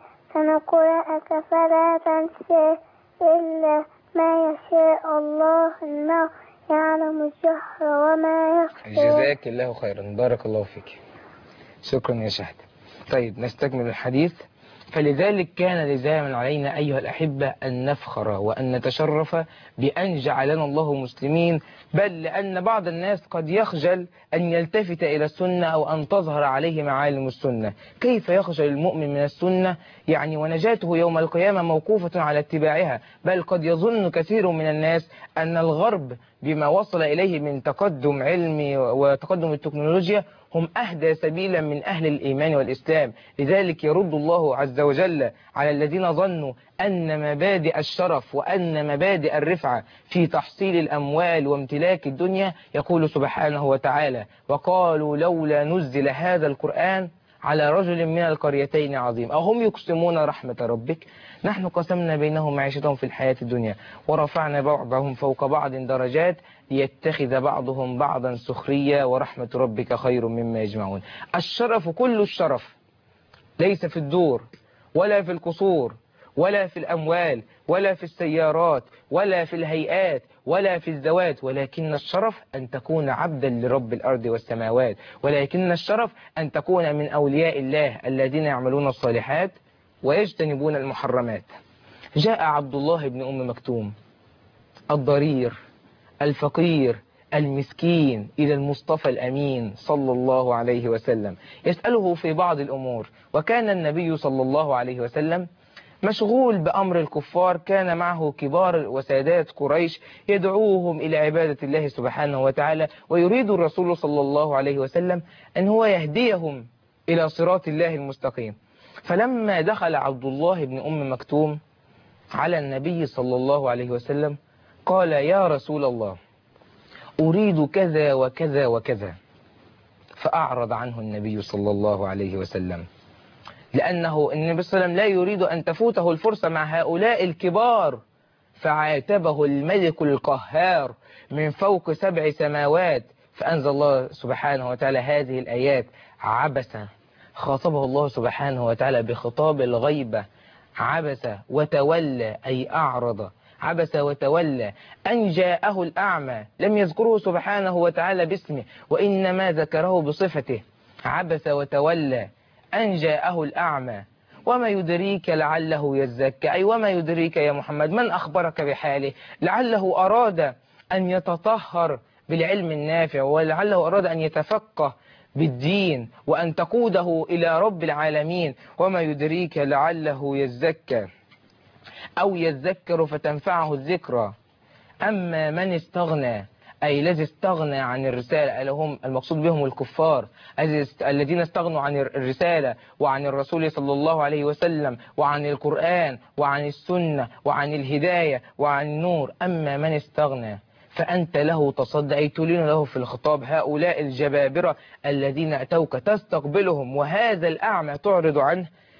سنقرأك فلا تنسى إلا ما يشاء الله إنه يعلم الجهر وما يخفى. جزاك الله خيرا، بارك الله فيك. شكرا يا شهد. طيب نستكمل الحديث. فلذلك كان لزاما علينا أيها الأحبة أن نفخر وأن نتشرف بأن جعلنا الله مسلمين، بل لأن بعض الناس قد يخجل أن يلتفت إلى السنة أو أن تظهر عليه معالم السنة. كيف يخجل المؤمن من السنة؟ يعني ونجاته يوم القيامة موقوفة على اتباعها. بل قد يظن كثير من الناس أن الغرب بما وصل إليه من تقدم علمي وتقدم التكنولوجيا هم أهدى سبيلا من أهل الإيمان والإسلام. لذلك يرد الله عز وجل على الذين ظنوا أن مبادئ الشرف وأن مبادئ الرفعة في تحصيل الأموال وامتلاك الدنيا. يقول سبحانه وتعالى: وقالوا لولا نزل هذا القرآن على رجل من القريتين عظيم. أهم يقسمون رحمة ربك؟ نحن قسمنا بينهم معيشتهم في الحياة الدنيا ورفعنا بعضهم فوق بعض درجات ليتخذ بعضهم بعضا سخريا ورحمة ربك خير مما يجمعون. الشرف كل الشرف ليس في الدور ولا في القصور ولا في الأموال ولا في السيارات ولا في الهيئات ولا في الذوات، ولكن الشرف أن تكون عبدا لرب الأرض والسماوات، ولكن الشرف أن تكون من أولياء الله الذين يعملون الصالحات ويجتنبون المحرمات. جاء عبد الله بن أم مكتوم الضرير الفقير المسكين إلى المصطفى الأمين صلى الله عليه وسلم يسأله في بعض الأمور، وكان النبي صلى الله عليه وسلم مشغول بأمر الكفار. كان معه كبار وسادات قريش يدعوهم إلى عبادة الله سبحانه وتعالى، ويريد الرسول صلى الله عليه وسلم أن هو يهديهم إلى صراط الله المستقيم. فلما دخل عبد الله بن أم مكتوم على النبي صلى الله عليه وسلم قال: يا رسول الله أريد كذا وكذا وكذا. فأعرض عنه النبي صلى الله عليه وسلم، لأنه النبي صلى الله عليه وسلم لا يريد أن تفوته الفرصة مع هؤلاء الكبار. فعاتبه الملك القهار من فوق سبع سماوات، فأنزل الله سبحانه وتعالى هذه الآيات: عبس. خاطبه الله سبحانه وتعالى بخطاب الغيبة: عبس وتولى، أي أعرض. عبس وتولى أن جاءه الأعمى. لم يذكره سبحانه وتعالى باسمه وإنما ذكره بصفته. عبس وتولى أن جاءه الأعمى. وما يدريك لعله يزكى، أي وما يدريك يا محمد، من أخبرك بحاله؟ لعله أراد أن يتطهر بالعلم النافع، ولعله أراد أن يتفقه بالدين وأن تقوده إلى رب العالمين. وما يدريك لعله يزكى أو يذكر فتنفعه الذكرى. أما من استغنى، أي الذي استغنى عن الرسالة، لهم المقصود بهم الكفار الذين استغنوا عن الرسالة وعن الرسول صلى الله عليه وسلم وعن القرآن وعن السنة وعن الهداية وعن النور. أما من استغنى فأنت له تصدى، أي تلين له في الخطاب هؤلاء الجبابرة الذين أتوك تستقبلهم، وهذا الأعمى تعرض عنه.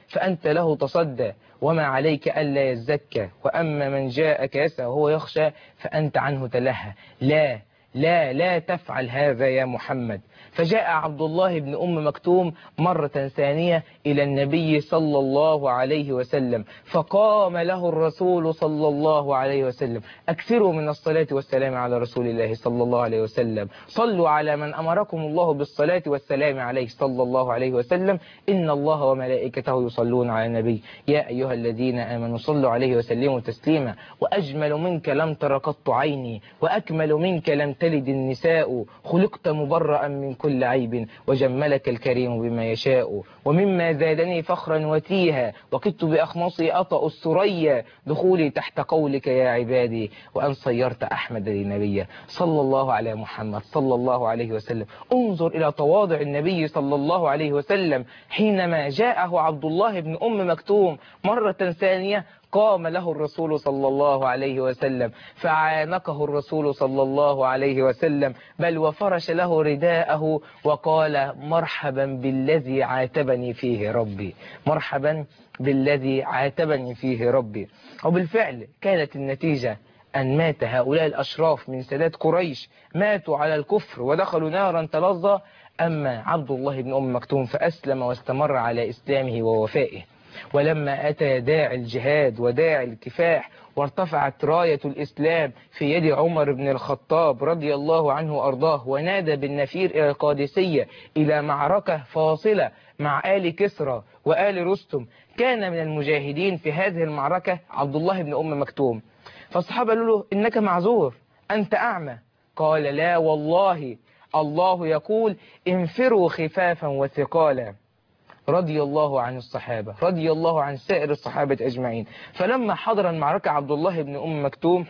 فأنت له تصدى وما عليك ألا يزكى، وأما من جاءك يسعى وهو يخشى فأنت عنه تلهى. لا لا لا تفعل هذا يا محمد. فجاء عبد الله بن أم مكتوم مرة ثانية إلى النبي صلى الله عليه وسلم، فقام له الرسول صلى الله عليه وسلم. أكثروا من الصلاة والسلام على رسول الله صلى الله عليه وسلم. صلوا على من أمركم الله بالصلاة والسلام عليه صلى الله عليه وسلم. إن الله وملائكته يصلون على النبي يا أيها الذين آمنوا صلوا عليه وسلموا تسليما. وأجمل منك لم تر قط عيني، وأكمل منك لم تلد النساء، خلقت مبرأ من كل عيب، وجملك الكريم بما يشاء. ومما زادني فخرا وتيها، وكدت بأخمصي أطأ الثريا، دخولي تحت قولك يا عبادي، وأن صيرت أحمد لنبيا. صلى الله على محمد صلى الله عليه وسلم. انظر إلى تواضع النبي صلى الله عليه وسلم حينما جاءه عبد الله بن أم مكتوم مرة ثانية، قام له الرسول صلى الله عليه وسلم فعانقه الرسول صلى الله عليه وسلم، بل وفرش له رداءه وقال مرحبا بالذي عاتبني فيه ربي، مرحبا بالذي عاتبني فيه ربي. وبالفعل كانت النتيجة أن مات هؤلاء الأشراف من سادات قريش، ماتوا على الكفر ودخلوا نارا تلظى. أما عبد الله بن أم مكتوم فأسلم واستمر على إسلامه ووفائه. ولما أتى داعي الجهاد وداعي الكفاح وارتفعت راية الإسلام في يد عمر بن الخطاب رضي الله عنه وأرضاه، ونادى بالنفير إلى القادسية إلى معركة فاصلة مع آل كسرى وآل رستم، كان من المجاهدين في هذه المعركة عبد الله بن أم مكتوم. فالصحابة قالوا له إنك معذور، أنت أعمى. قال لا والله، الله يقول انفروا خفافا وثقالا. رضي الله عن الصحابة، رضي الله عن سائر الصحابة أجمعين. فلما حضر المعركة عبد الله بن أم مكتوم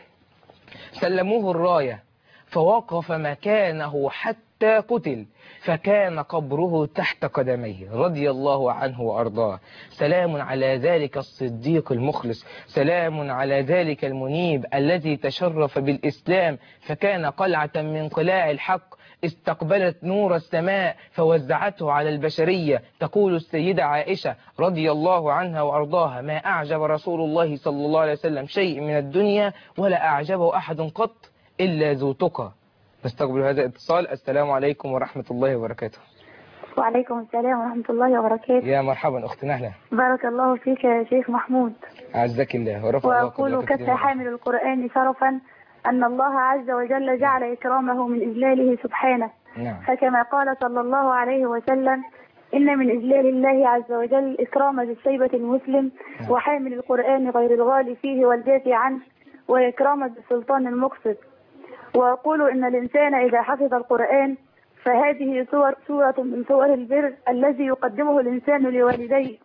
سلموه الراية، فوقف مكانه حتى قتل، فكان قبره تحت قدميه رضي الله عنه وأرضاه. سلام على ذلك الصديق المخلص، سلام على ذلك المنيب الذي تشرف بالإسلام، فكان قلعة من قلاع الحق استقبلت نور السماء فوزعته على البشرية. تقول السيدة عائشة رضي الله عنها وأرضاها ما أعجب رسول الله صلى الله عليه وسلم شيء من الدنيا ولا أعجبه أحد قط إلا ذو تقى. نستقبل هذا الاتصال. السلام عليكم ورحمة الله وبركاته. وعليكم السلام ورحمة الله وبركاته. يا مرحبا أخت نهلة. بارك الله فيك يا شيخ محمود. أعزك الله ورفع الله قدرك. وأقول كفى حامل القرآن شرفا أن الله عز وجل جعل إكرامه من إجلاله سبحانه. نعم. فكما قال صلى الله عليه وسلم إن من إجلال الله عز وجل إكرام ذي الشيبة المسلم نعم. وحامل القرآن غير الغالي فيه والجافي عنه، وإكرام ذي السلطان المقصد. وأقول إن الإنسان إذا حفظ القرآن فهذه صور صورة من صور البر الذي يقدمه الإنسان لوالديه،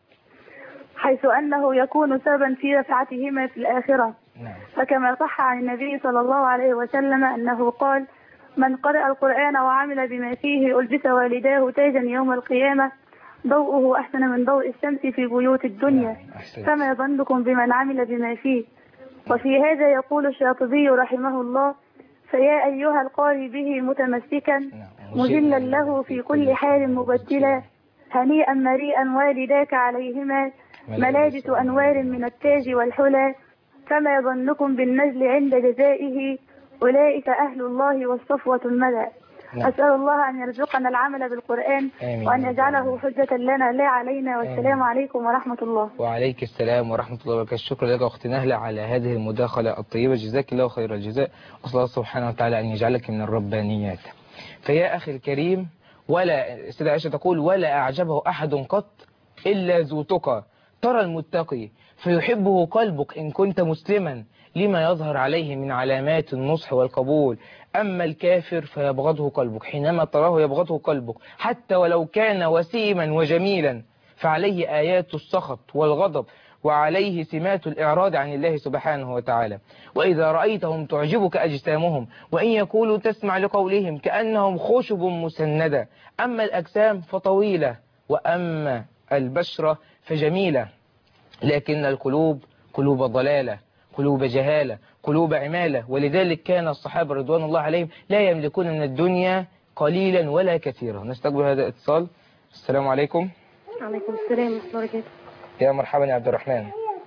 حيث أنه يكون سببا في رفعتهما في الآخرة. فكما صح عن النبي صلى الله عليه وسلم أنه قال من قرأ القرآن وعمل بما فيه ألبس والداه تاجا يوم القيامة ضوءه أحسن من ضوء الشمس في بيوت الدنيا، فما ظنكم بمن عمل بما فيه. وفي هذا يقول الشاطبي رحمه الله فيا أيها القاري به متمسكا مجلا له في كل حال مبدلا، هنيئا مريئا والداك عليهما ملابس أنوار من التاج والحلى، فما ظنكم بالنزل عند جزائه أولئك أهل الله والصفوة المدى. أسأل الله أن يرزقنا العمل بالقرآن آمين. وأن يجعله حجة لنا لا علينا. والسلام عليكم ورحمة الله. وعليك السلام ورحمة الله وبركاته. شكرا لك أختي نهلة على هذه المداخلة الطيبة، جزاك الله خير الجزاء، وأسأل الله سبحانه وتعالى أن يجعلك من الربانيات. فيا أخي الكريم، ولا السيدة عائشة تقول ولا أعجبه أحد قط إلا ذو تقى. ترى المتقي فيحبه قلبك إن كنت مسلما لما يظهر عليه من علامات النصح والقبول، أما الكافر فيبغضه قلبك، حينما تراه يبغضه قلبك حتى ولو كان وسيما وجميلا، فعليه آيات السخط والغضب وعليه سمات الإعراض عن الله سبحانه وتعالى. وإذا رأيتهم تعجبك أجسامهم وإن يقولوا تسمع لقولهم كأنهم خشب مسندة، أما الأجسام فطويلة وأما البشرة فجميلة، لكن القلوب قلوب ضلالة، قلوب جهالة، قلوب عمالة. ولذلك كان الصحابة رضوان الله عليهم لا يملكون من الدنيا قليلا ولا كثيرا. نستقبل هذا الاتصال. السلام عليكم. عليكم السلام ورحمة الله وبركاته. يا مرحبا يا عبد الرحمن.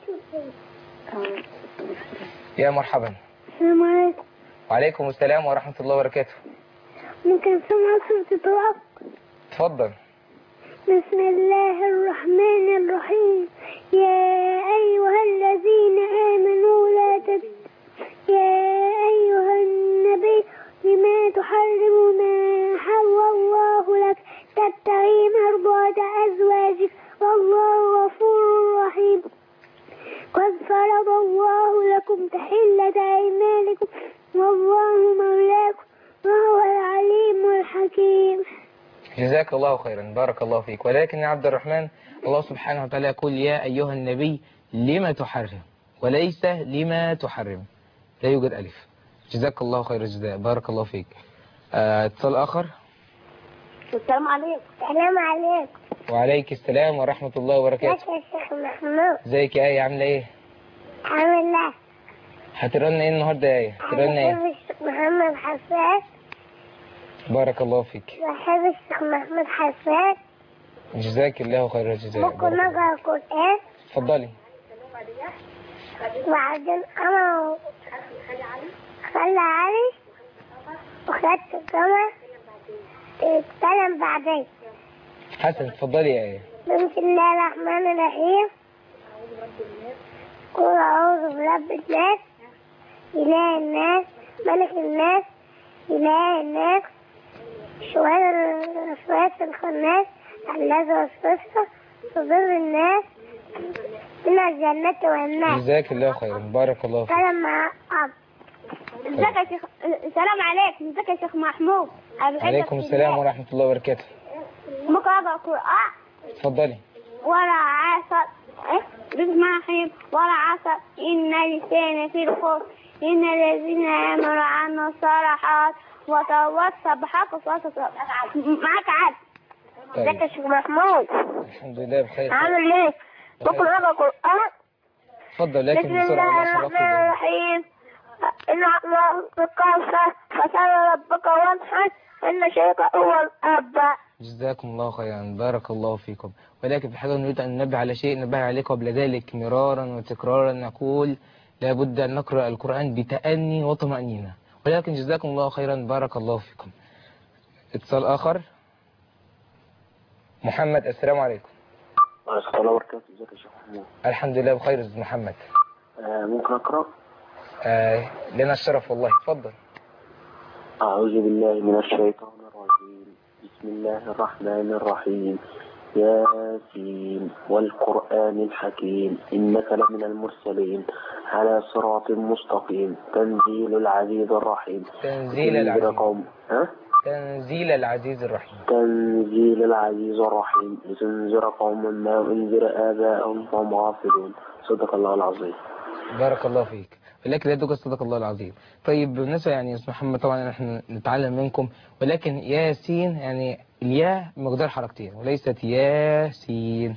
يا مرحبا. السلام عليكم. وعليكم السلام ورحمة الله وبركاته. ممكن تسمع صوت الدعاء؟ اتفضل. بسم الله الرحمن الرحيم. يا أيها الذين آمنوا لا تت... يا أيها النبي لما تحرم ما حل الله لك تبتغي مرضات أزواجك والله غفور رحيم. قد فرض الله لكم تحلة أيمانكم والله مولاكم وهو العليم الحكيم. جزاك الله خيرا، بارك الله فيك. ولكن يا عبد الرحمن الله سبحانه وتعالى يقول يا أيها النبي لما تحرم وليس لما تحرم، لا يوجد ألف. جزاك الله خير الجزاء، بارك الله فيك. اتصال آخر. السلام عليكم. السلام عليكم. وعليك السلام ورحمة الله وبركاته. ازيك يا شيخ محمود؟ ازيك يا آية، عاملة ايه؟ الحمد لله. هتقرألنا ايه النهارده يا آية؟ هتقرألنا ايه؟ بحب الشيخ محمد حسان. بارك الله فيك. بحب الشيخ محمد حسان. جزاك الله خير الجزاء. ممكن نقرأ القرآن؟ اتفضلي. وبعدين أنا خلى علي وخدت الجمل تتكلم بعدين. حسن اتفضلي يا آية. بسم الله الرحمن الرحيم. قل أعوذ برب الناس إله الناس ملك الناس إله الناس شوية الخناس الذي وسوس صدور الناس من الجنة والناس. جزاك الله خيرا، بارك الله فيك. سلام أب. ازيك يا شيخ؟ السلام عليكم. ازيك يا شيخ محمود؟ عليكم السلام ورحمة الله وبركاته. ممكن أقرأ القرآن؟ اتفضلي. ولا عسى بسم الله الرحمن ولا عسى إن الإنسان في الخسر إن الذين آمنوا وعملوا الصالحات وتواصوا بالحق وتواصوا معاك عبد. ازيك يا شيخ محمود؟ الحمد لله بخير. عامل ايه؟ ممكن اقرا القرآن؟ اتفضل لكن بسم بسرعة. الله الرحمن الرحيم. إن الله الكوثر فسل ربك وانحر إن شيخ هو الأب. جزاكم الله خيرا، بارك الله فيكم. ولكن في حاجة نريد أن ننبه على شيء نبه عليه قبل ذلك مرارا وتكرارا، نقول لابد أن نقرأ القرآن بتأني وطمأنينة. ولكن جزاكم الله خيرا، بارك الله فيكم. اتصال آخر. محمد السلام عليكم. وعليكم السلام ورحمة الله وبركاته. ازيك يا شيخ محمود؟ الحمد لله بخير يا محمد. آه ممكن أقرأ؟ آه لنا الشرف والله، اتفضل. أعوذ بالله من الشيطان الرجيم. بسم الله الرحمن الرحيم. ياسين والقرآن الحكيم إنك لمن المرسلين على صراط مستقيم تنزيل العزيز الرحيم. تنزيل العزيز قوم ها؟ تنزيل العزيز الرحيم. تنزيل العزيز الرحيم لتنذر قوما ما أنذر آباءهم فهم غافلون. صدق الله العظيم. بارك الله فيك. ولكن لا يدرك صدق الله العظيم. طيب بالنسبة يعني يا أستاذ محمد طبعا نحن نتعلم منكم، ولكن ياسين يعني الياء مقدار حركتين وليست ياسين.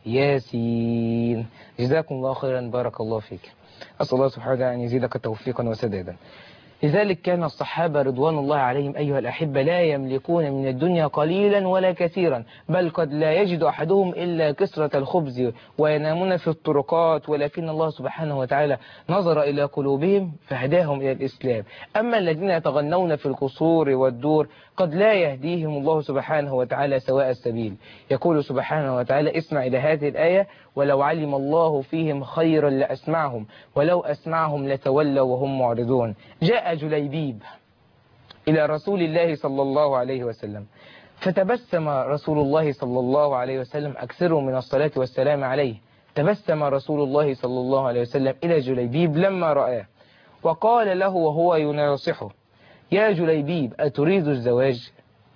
ياسين. جزاكم الله خيرا، بارك الله فيك. أسأل الله سبحانه وتعالى أن يزيدك توفيقا وسدادا. لذلك كان الصحابة رضوان الله عليهم أيها الأحبة لا يملكون من الدنيا قليلا ولا كثيرا، بل قد لا يجد أحدهم إلا كسرة الخبز وينامون في الطرقات، ولكن الله سبحانه وتعالى نظر إلى قلوبهم فهداهم إلى الإسلام. أما الذين يتغنون في القصور والدور قد لا يهديهم الله سبحانه وتعالى سواء السبيل. يقول سبحانه وتعالى اسمع إلى هذه الآية ولو علم الله فيهم خيرا لأسمعهم ولو أسمعهم لتولوا وهم معرضون. جاء جليبيب إلى رسول الله صلى الله عليه وسلم فتبسم رسول الله صلى الله عليه وسلم، أكثروا من الصلاة والسلام عليه. تبسم رسول الله صلى الله عليه وسلم إلى جليبيب لما رآه وقال له وهو يناصحه يا جليبيب أتريد الزواج؟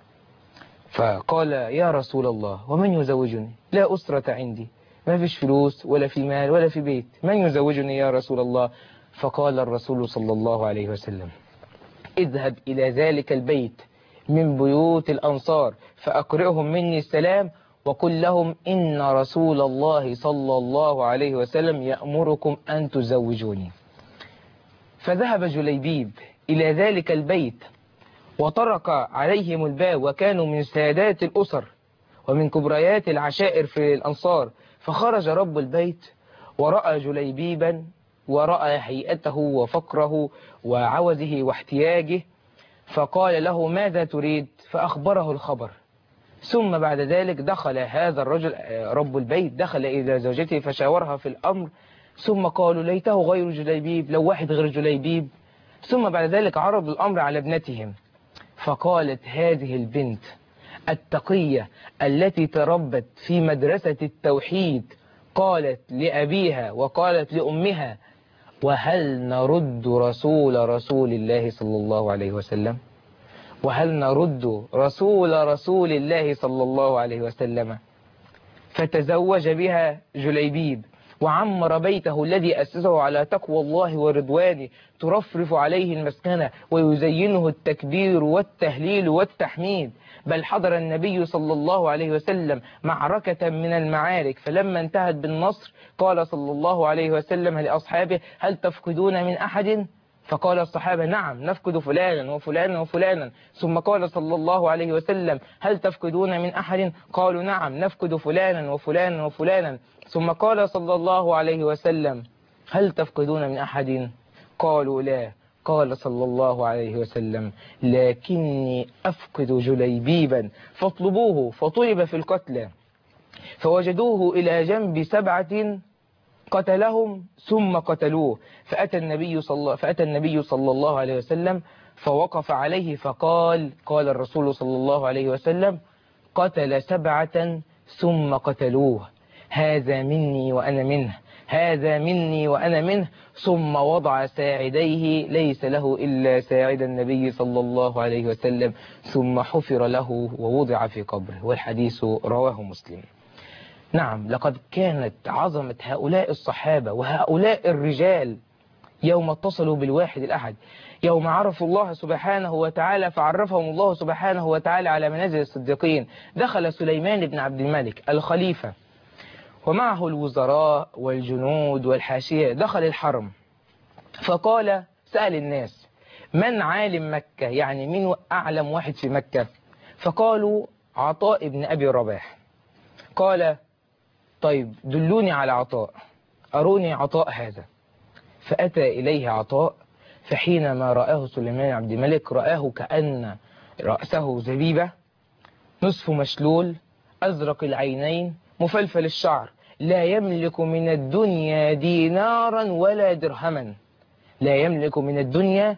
فقال يا رسول الله ومن يزوجني؟ لا أسرة عندي، ما فيش فلوس ولا في مال ولا في بيت، من يزوجني يا رسول الله؟ فقال الرسول صلى الله عليه وسلم اذهب إلى ذلك البيت من بيوت الأنصار فأقرئهم مني السلام وقل لهم إن رسول الله صلى الله عليه وسلم يأمركم أن تزوجوني. فذهب جليبيب إلى ذلك البيت وطرق عليهم الباب، وكانوا من سادات الأسر ومن كبريات العشائر في الأنصار، فخرج رب البيت ورأى جليبيبا ورأى هيئته وفقره وعوزه واحتياجه، فقال له ماذا تريد؟ فأخبره الخبر. ثم بعد ذلك دخل هذا الرجل رب البيت دخل إلى زوجته فشاورها في الأمر، ثم قالوا ليته غير جليبيب، لو واحد غير جليبيب. ثم بعد ذلك عرض الأمر على ابنتهم، فقالت هذه البنت التقية التي تربت في مدرسة التوحيد قالت لأبيها وقالت لأمها وهل نرد رسول رسول الله صلى الله عليه وسلم؟ وهل نرد رسول رسول الله صلى الله عليه وسلم؟ فتزوج بها جليبيب وعمر بيته الذي أسسه على تقوى الله ورضوانه، ترفرف عليه المسكنة ويزينه التكبير والتهليل والتحميد. بل حضر النبي صلى الله عليه وسلم معركة من المعارك، فلما انتهت بالنصر قال صلى الله عليه وسلم لأصحابه هل تفقدون من أحد؟ فقال الصحابة نعم نفقد فلانا وفلانا وفلانا. ثم قال صلى الله عليه وسلم هل تفقدون من أحد؟ قالوا نعم نفقد فلانا وفلانا وفلانا. ثم قال صلى الله عليه وسلم هل تفقدون من أحد؟ قالوا لا. قال صلى الله عليه وسلم لكني أفقد جليبيبا فاطلبوه. فطلب في القتلى فوجدوه إلى جنب سبعة قتلهم ثم قتلوه. فأتى النبي صلى فأتى النبي صلى الله عليه وسلم فوقف عليه فقال قال الرسول صلى الله عليه وسلم قتل سبعة ثم قتلوه، هذا مني وأنا منه، هذا مني وأنا منه. ثم وضع ساعديه ليس له إلا ساعد النبي صلى الله عليه وسلم، ثم حفر له ووضع في قبره. والحديث رواه مسلم. نعم لقد كانت عظمة هؤلاء الصحابة وهؤلاء الرجال يوم اتصلوا بالواحد الأحد، يوم عرفوا الله سبحانه وتعالى فعرفهم الله سبحانه وتعالى على منازل الصديقين. دخل سليمان بن عبد الملك الخليفة ومعه الوزراء والجنود والحاشية، دخل الحرم فقال سأل الناس من عالم مكة، يعني من أعلم واحد في مكة؟ فقالوا عطاء بن أبي رباح. قال طيب دلوني على عطاء، أروني عطاء هذا. فأتى إليه عطاء، فحينما رآه سليمان عبد الملك رآه كأن رأسه زبيبة، نصف مشلول، أزرق العينين، مفلفل الشعر، لا يملك من الدنيا دينارا ولا درهما، لا يملك من الدنيا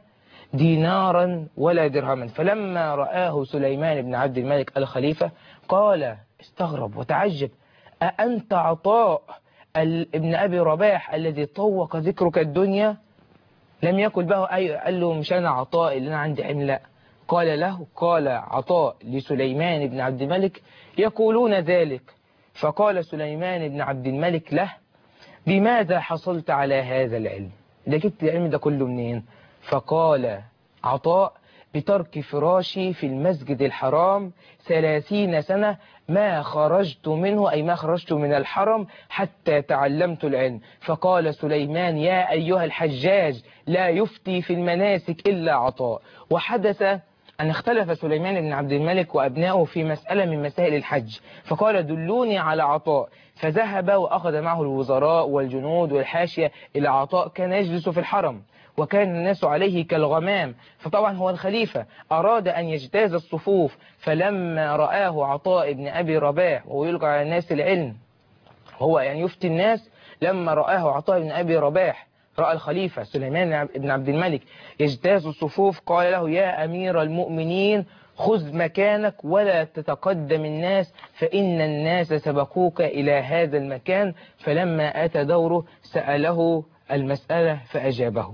دينارا ولا درهما. فلما رآه سليمان بن عبد الملك الخليفة قال استغرب وتعجب أأنت عطاء ابن أبي رباح الذي طوق ذكرك الدنيا؟ لم يقل به أي، قال له مش أنا عطاء اللي أنا عندي علم، لا. قال له قال عطاء لسليمان بن عبد الملك يقولون ذلك. فقال سليمان بن عبد الملك له بماذا حصلت على هذا العلم؟ ده جبت العلم ده كله منين؟ فقال عطاء بترك فراشي في المسجد الحرام ثلاثين سنة ما خرجت منه، أي ما خرجت من الحرم حتى تعلمت العلم. فقال سليمان يا أيها الحجاج لا يفتي في المناسك إلا عطاء. وحدث أن اختلف سليمان بن عبد الملك وأبنائه في مسألة من مسائل الحج، فقال دلوني على عطاء. فذهب وأخذ معه الوزراء والجنود والحاشية إلى عطاء، كان يجلس في الحرم وكان الناس عليه كالغمام، فطبعا هو الخليفة أراد أن يجتاز الصفوف. فلما رآه عطاء بن أبي رباح وهو يلقى على الناس العلم، هو يعني يفتي الناس، لما رآه عطاء بن أبي رباح رأى الخليفة سليمان بن عبد الملك يجتاز الصفوف قال له يا أمير المؤمنين خذ مكانك ولا تتقدم الناس فإن الناس سبقوك إلى هذا المكان. فلما أتى دوره سأله المسألة فأجابه.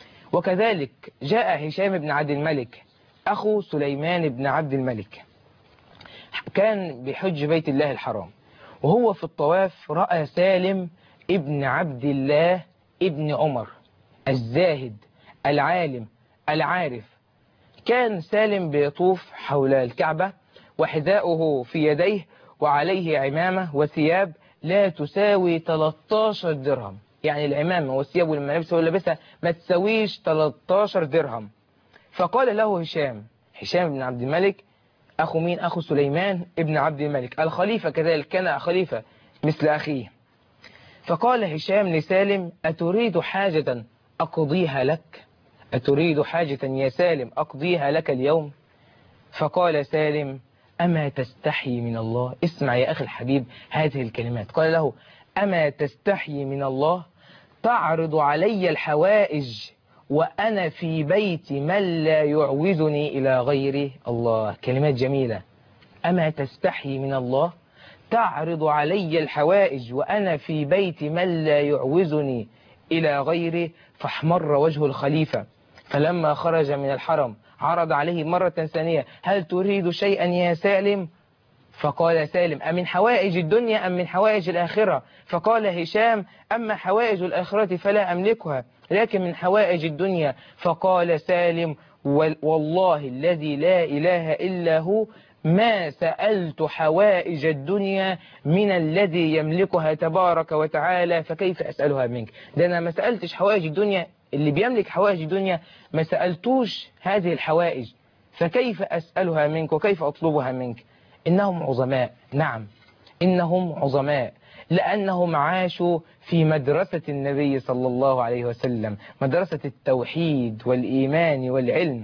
وكذلك جاء هشام بن عبد الملك أخو سليمان بن عبد الملك، كان بحج بيت الله الحرام، وهو في الطواف رأى سالم ابن عبد الله ابن عمر الزاهد العالم العارف. كان سالم بيطوف حول الكعبة وحذاؤه في يديه وعليه عمامة وثياب لا تساوي ثلاثة عشر درهم، يعني العمامة والثياب والملابس اللي لابسها ما تساويش ثلاثة عشر درهم. فقال له هشام هشام بن عبد الملك أخو مين؟ أخو سليمان ابن عبد الملك الخليفة، كذلك كان خليفة مثل أخيه. فقال هشام لسالم: أتريد حاجة أقضيها لك؟ أتريد حاجة يا سالم أقضيها لك اليوم؟ فقال سالم: أما تستحي من الله؟ اسمع يا أخي الحبيب هذه الكلمات. قال له: أما تستحي من الله تعرض علي الحوائج وأنا في بيت من لا يعوزني إلى غيره؟ الله، كلمات جميلة. أما تستحي من الله تعرض علي الحوائج وأنا في بيت من لا يعوزني إلى غيره. فاحمر وجه الخليفة، فلما خرج من الحرم عرض عليه مرة ثانية: هل تريد شيئا يا سالم؟ فقال سالم: أمن حوائج الدنيا أم من حوائج الآخرة؟ فقال هشام: أما حوائج الآخرة فلا أملكها، لكن من حوائج الدنيا. فقال سالم: والله الذي لا إله إلا هو ما سألت حوائج الدنيا من الذي يملكها تبارك وتعالى، فكيف أسألها منك؟ ده أنا ما سألتش حوائج الدنيا، اللي بيملك حوائج الدنيا ما سألتوش هذه الحوائج، فكيف أسألها منك وكيف أطلبها منك؟ إنهم عظماء، نعم إنهم عظماء، لأنهم عاشوا في مدرسة النبي صلى الله عليه وسلم، مدرسة التوحيد والإيمان والعلم.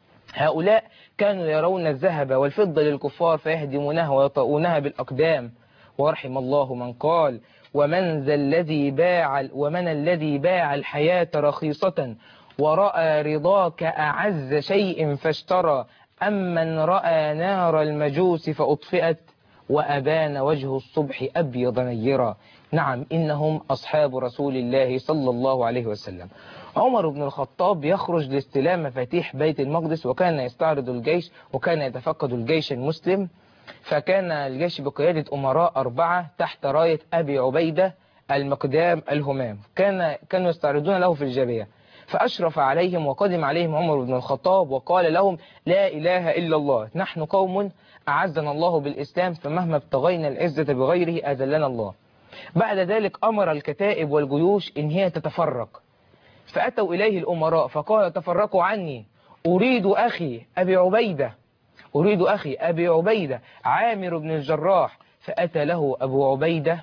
هؤلاء كانوا يرون الذهب والفضة للكفار فيهدمونها ويطؤونها بالأقدام. ورحم الله من قال: ومن ذا الذي باع ومن الذي باع الحياة رخيصة ورأى رضاك أعز شيء فاشترى، أمن رأى نار المجوس فأطفئت وأبان وجه الصبح أبيض نيرا. نعم إنهم أصحاب رسول الله صلى الله عليه وسلم. عمر بن الخطاب يخرج لاستلام مفاتيح بيت المقدس، وكان يستعرض الجيش وكان يتفقد الجيش المسلم. فكان الجيش بقيادة أمراء أربعة تحت راية أبي عبيدة المقدام الهمام، كان كانوا يستعرضون له في الجبهة. فأشرف عليهم وقدم عليهم عمر بن الخطاب وقال لهم: لا إله إلا الله، نحن قوم أعزنا الله بالإسلام، فمهما ابتغينا العزة بغيره أذلنا الله. بعد ذلك أمر الكتائب والجيوش إن هي تتفرق، فأتوا إليه الأمراء فقال: تفرقوا عني، أريد أخي أبي عبيدة، أريد أخي أبي عبيدة عامر بن الجراح. فأتى له أبو عبيدة،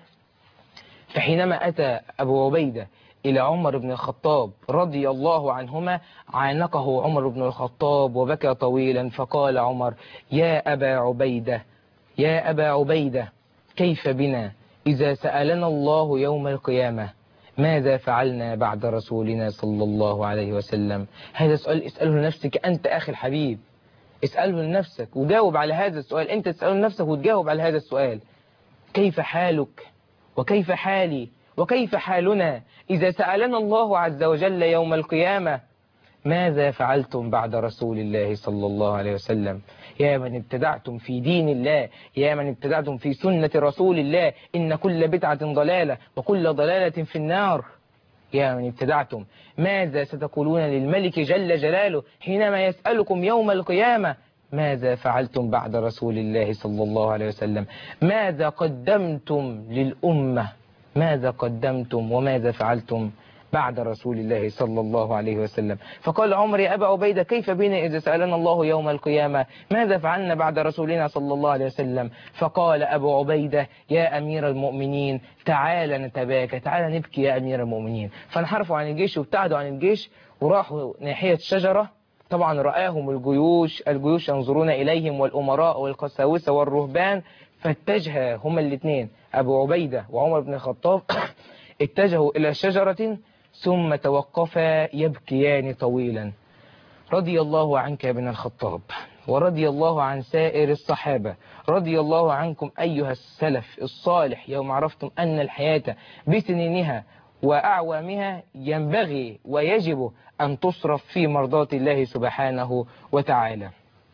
فحينما أتى أبو عبيدة إلى عمر بن الخطاب رضي الله عنهما عانقه عمر بن الخطاب وبكى طويلا. فقال عمر: يا أبا عبيدة، يا أبا عبيدة، كيف بنا إذا سألنا الله يوم القيامة ماذا فعلنا بعد رسولنا صلى الله عليه وسلم؟ هذا سؤال اسأله لنفسك أنت أخي الحبيب، اسأله لنفسك وجاوب على هذا السؤال. أنت تسأله لنفسك وتجاوب على هذا السؤال: كيف حالك وكيف حالي وكيف حالنا إذا سألنا الله عز وجل يوم القيامة ماذا فعلتم بعد رسول الله صلى الله عليه وسلم؟ يا من ابتدعتم في دين الله، يا من ابتدعتم في سنة رسول الله، إن كل بدعة ضلالة وكل ضلالة في النار. يا من ابتدعتم، ماذا ستقولون للملك جل جلاله حينما يسألكم يوم القيامة ماذا فعلتم بعد رسول الله صلى الله عليه وسلم؟ ماذا قدمتم للأمة؟ ماذا قدمتم وماذا فعلتم بعد رسول الله صلى الله عليه وسلم؟ فقال عمر: يا أبا عبيدة، كيف بنا إذا سألنا الله يوم القيامة ماذا فعلنا بعد رسولنا صلى الله عليه وسلم؟ فقال أبو عبيدة: يا أمير المؤمنين، تعال نتباكى، تعال نبكي يا أمير المؤمنين. فانحرفوا عن الجيش وابتعدوا عن الجيش وراحوا ناحية الشجرة. طبعا رآهم الجيوش الجيوش ينظرون إليهم والأمراء والقساوسة والرهبان، فاتجه هما الاثنين أبو عبيدة وعمر بن الخطاب اتجهوا إلى شجرة ثم توقفا يبكيان طويلا. رضي الله عنك يا ابن الخطاب، ورضي الله عن سائر الصحابة، رضي الله عنكم أيها السلف الصالح، يوم عرفتم أن الحياة بسنينها وأعوامها ينبغي ويجب أن تصرف في مرضاة الله سبحانه وتعالى.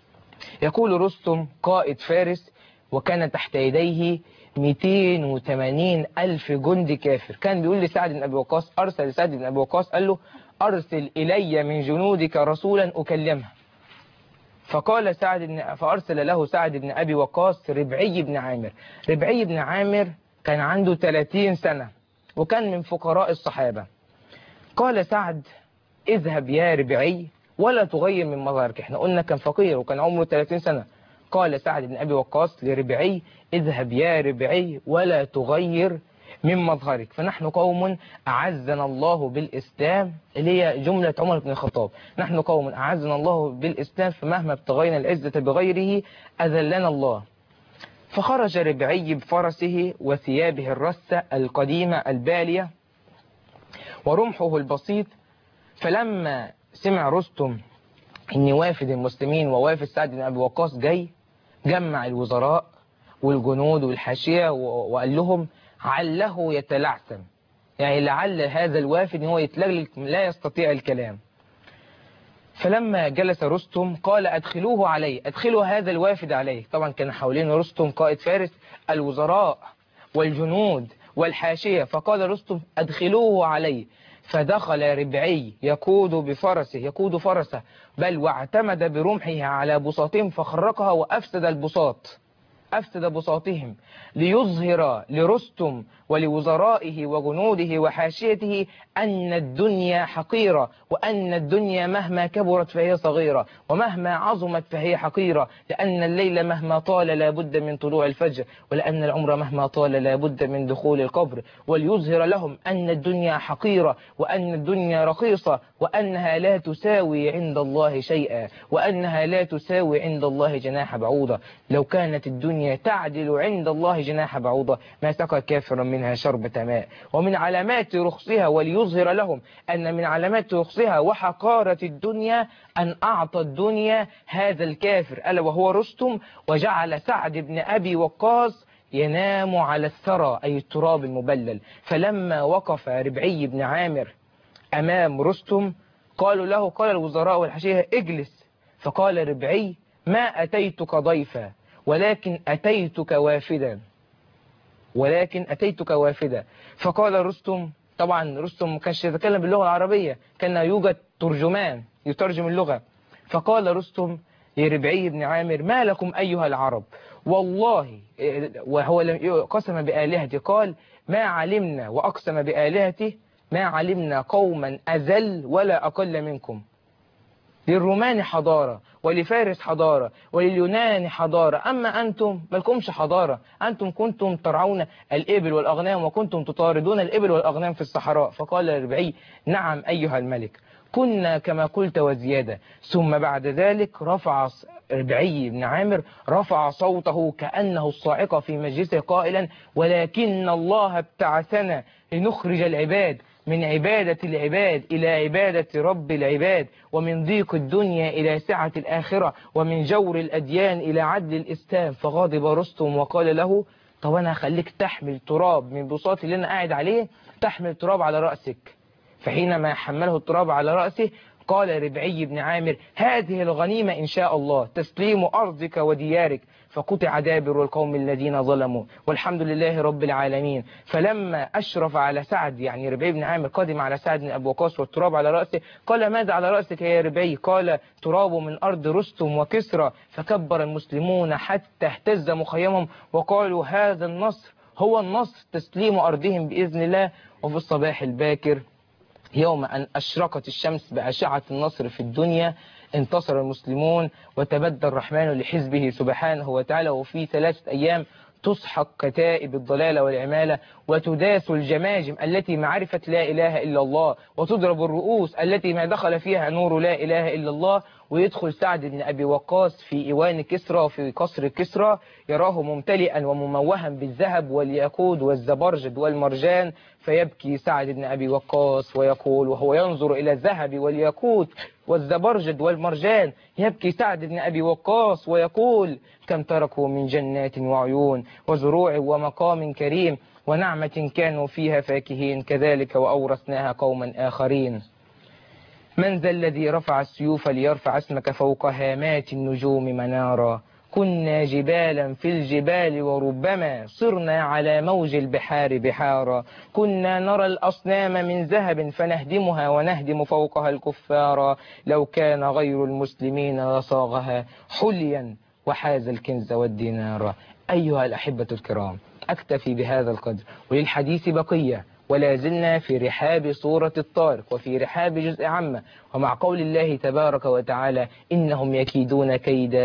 يقول رستم قائد فارس وكان تحت يديه مئتين وثمانين ألف جندي كافر، كان بيقول لسعد بن أبي وقاص، أرسل لسعد بن أبي وقاص قال له: أرسل إلي من جنودك رسولا أكلمها. فقال سعد بن فأرسل له سعد بن أبي وقاص ربعي بن عامر. ربعي بن عامر كان عنده ثلاثين سنة وكان من فقراء الصحابة. قال سعد: اذهب يا ربعي ولا تغير من مظهرك. احنا قلنا كان فقير وكان عمره ثلاثين سنة. قال سعد بن أبي وقاص لربعي: اذهب يا ربعي ولا تغير من مظهرك، فنحن قوم أعزنا الله بالإسلام، اللي هي جملة عمر بن الخطاب، نحن قوم أعزنا الله بالإسلام فمهما ابتغينا العزة بغيره أذلنا الله. فخرج ربعي بفرسه وثيابه الرثة القديمة البالية ورمحه البسيط، فلما سمع رستم إن وافد المسلمين ووافد سعد بن أبي وقاص جاي، جمع الوزراء والجنود والحاشية وقال لهم عله يتلعثم، يعني لعل هذا الوافد هو يتلجلج لا يستطيع الكلام. فلما جلس رستم قال: أدخلوه علي، أدخلوا هذا الوافد عليه. طبعا كان حوالين رستم قائد فارس الوزراء والجنود والحاشية، فقال رستم: أدخلوه علي. فدخل ربعي يقود بفرسه يقود فرسه بل واعتمد برمحه على بساطهم فخرقها وأفسد البساط أفسد بساطهم ليظهر لرستم ولوزرائه وجنوده وحاشيته أن الدنيا حقيرة، وأن الدنيا مهما كبرت فهي صغيرة، ومهما عظمت فهي حقيرة، لأن الليل مهما طال لا بد من طلوع الفجر، ولأن العمر مهما طال لا بد من دخول القبر. وليظهر لهم أن الدنيا حقيرة، وأن الدنيا رخيصة، وأنها لا تساوي عند الله شيئا، وأنها لا تساوي عند الله جناح بعوضة. لو كانت الدنيا تعدل عند الله جناح بعوضة ما سقى كافرا منها شربة ماء. ومن علامات رخصها، وليظهر لهم أن من علامات رخصها وحقارة الدنيا أن أعطى الدنيا هذا الكافر ألا وهو رستم، وجعل سعد بن أبي وقاص ينام على الثرى أي التراب المبلل. فلما وقف ربعي بن عامر أمام رستم قالوا له قال الوزراء والحاشية: اجلس. فقال ربعي: ما أتيتك ضيفا ولكن أتيتك وافدا ولكن أتيتك وافدا. فقال رستم، طبعا رستم ما كانش يتكلم باللغة العربية، كان يوجد ترجمان يترجم اللغة. فقال رستم لربعي بن عامر: ما لكم أيها العرب والله، وهو قسم بآلهته، قال: ما علمنا، وأقسم بآلهته: ما علمنا قوما أذل ولا أقل منكم. للرومان حضارة، ولفارس حضارة، ولليونان حضارة، أما أنتم ملكمش حضارة. أنتم كنتم ترعون الإبل والأغنام، وكنتم تطاردون الإبل والأغنام في الصحراء. فقال ربعي: نعم أيها الملك، كنا كما قلت وزيادة. ثم بعد ذلك رفع ربعي بن عامر رفع صوته كأنه الصاعقة في مجلسه قائلا: ولكن الله ابتعثنا لنخرج العباد من عبادة العباد إلى عبادة رب العباد، ومن ضيق الدنيا إلى سعة الآخرة، ومن جور الأديان إلى عدل الإسلام. فغاضب رستم وقال له: طب أنا هخليك تحمل تراب من بساط اللي أنا قاعد عليه، تحمل تراب على رأسك. فحينما حمله التراب على رأسه قال ربعي بن عامر: هذه الغنيمة إن شاء الله تسليم أرضك وديارك. فقطع دابر القوم الذين ظلموا والحمد لله رب العالمين. فلما أشرف على سعد، يعني ربعي بن عامر قدم على سعد بن أبي وقاص والتراب على رأسه، قال: ماذا على رأسك يا ربعي؟ قال: تراب من أرض رستم وكسرى. فكبر المسلمون حتى اهتز مخيمهم وقالوا: هذا النصر هو النصر، تسليم أرضهم بإذن الله. وفي الصباح الباكر يوم أن أشرقت الشمس بأشعة النصر في الدنيا انتصر المسلمون وتبدى الرحمن لحزبه سبحانه وتعالى. وفي ثلاثة أيام تسحق كتائب الضلال والعمالة، وتداس الجماجم التي معرفة لا إله إلا الله، وتضرب الرؤوس التي ما دخل فيها نور لا إله إلا الله. ويدخل سعد بن أبي وقاص في إيوان كسرى في قصر كسرى، يراه ممتلئا ومموها بالذهب والياقوت والزبرجد والمرجان، فيبكي سعد بن أبي وقاص ويقول وهو ينظر إلى الذهب والياقوت والزبرجد والمرجان، يبكي سعد بن أبي وقاص ويقول: كم تركوا من جنات وعيون وزروع ومقام كريم ونعمة كانوا فيها فاكهين، كذلك وأورثناها قوما آخرين. من ذا الذي رفع السيوف ليرفع اسمك فوق هامات النجوم منارا؟ كنا جبالا في الجبال وربما صرنا على موج البحار بحارا. كنا نرى الأصنام من ذهب فنهدمها ونهدم فوقها الكفارا. لو كان غير المسلمين لصاغها حليا وحاز الكنز والدينار. أيها الأحبة الكرام، أكتفي بهذا القدر، وللحديث بقية، ولا زلنا في رحاب سورة الطارق وفي رحاب جزء عامة، ومع قول الله تبارك وتعالى: إنهم يكيدون كيدا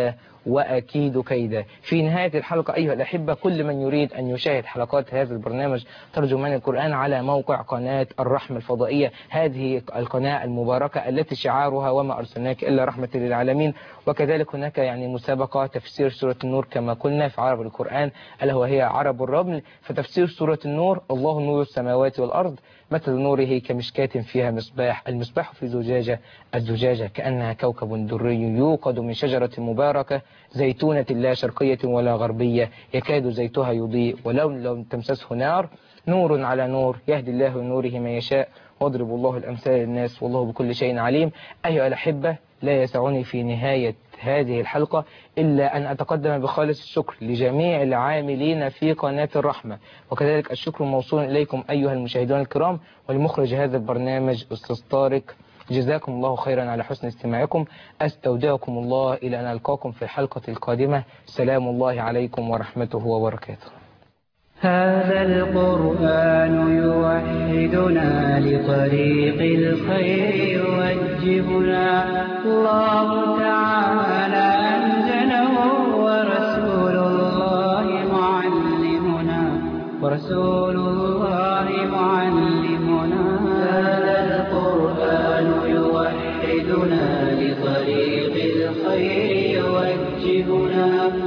وأكيد كيدا. في نهاية الحلقة أيها الأحبة، كل من يريد أن يشاهد حلقات هذا البرنامج ترجمان القرآن على موقع قناة الرحمة الفضائية، هذه القناة المباركة التي شعارها وما أرسلناك إلا رحمة للعالمين. وكذلك هناك يعني مسابقة تفسير سورة النور كما قلنا في عرب القرآن ألا وهي عرب الرمل. فتفسير سورة النور: الله نور السماوات والأرض مثل نوره كمشكاة فيها مصباح، المصباح في زجاجة، الزجاجة كأنها كوكب دري يوقد من شجرة مباركة زيتونة لا شرقية ولا غربية يكاد زيتها يضيء ولو لم تمسسه نار، نور على نور يهدي الله لنوره من يشاء واضرب الله الأمثال للناس والله بكل شيء عليم. أيها الأحبة، لا يسعني في نهاية هذه الحلقة إلا أن أتقدم بخالص الشكر لجميع العاملين في قناة الرحمة، وكذلك الشكر موصول إليكم أيها المشاهدون الكرام، ولمخرج هذا البرنامج أستاذ طارق. جزاكم الله خيرا على حسن استماعكم. أستودعكم الله إلى أن ألقاكم في الحلقة القادمة. سلام الله عليكم ورحمته وبركاته. هذا القرآن يوحدنا لطريق الخير يوجهنا، الله تعالى أنزله ورسول الله معلمنا، ورسول الله معلمنا. هذا القرآن يوحدنا لطريق الخير يوجهنا،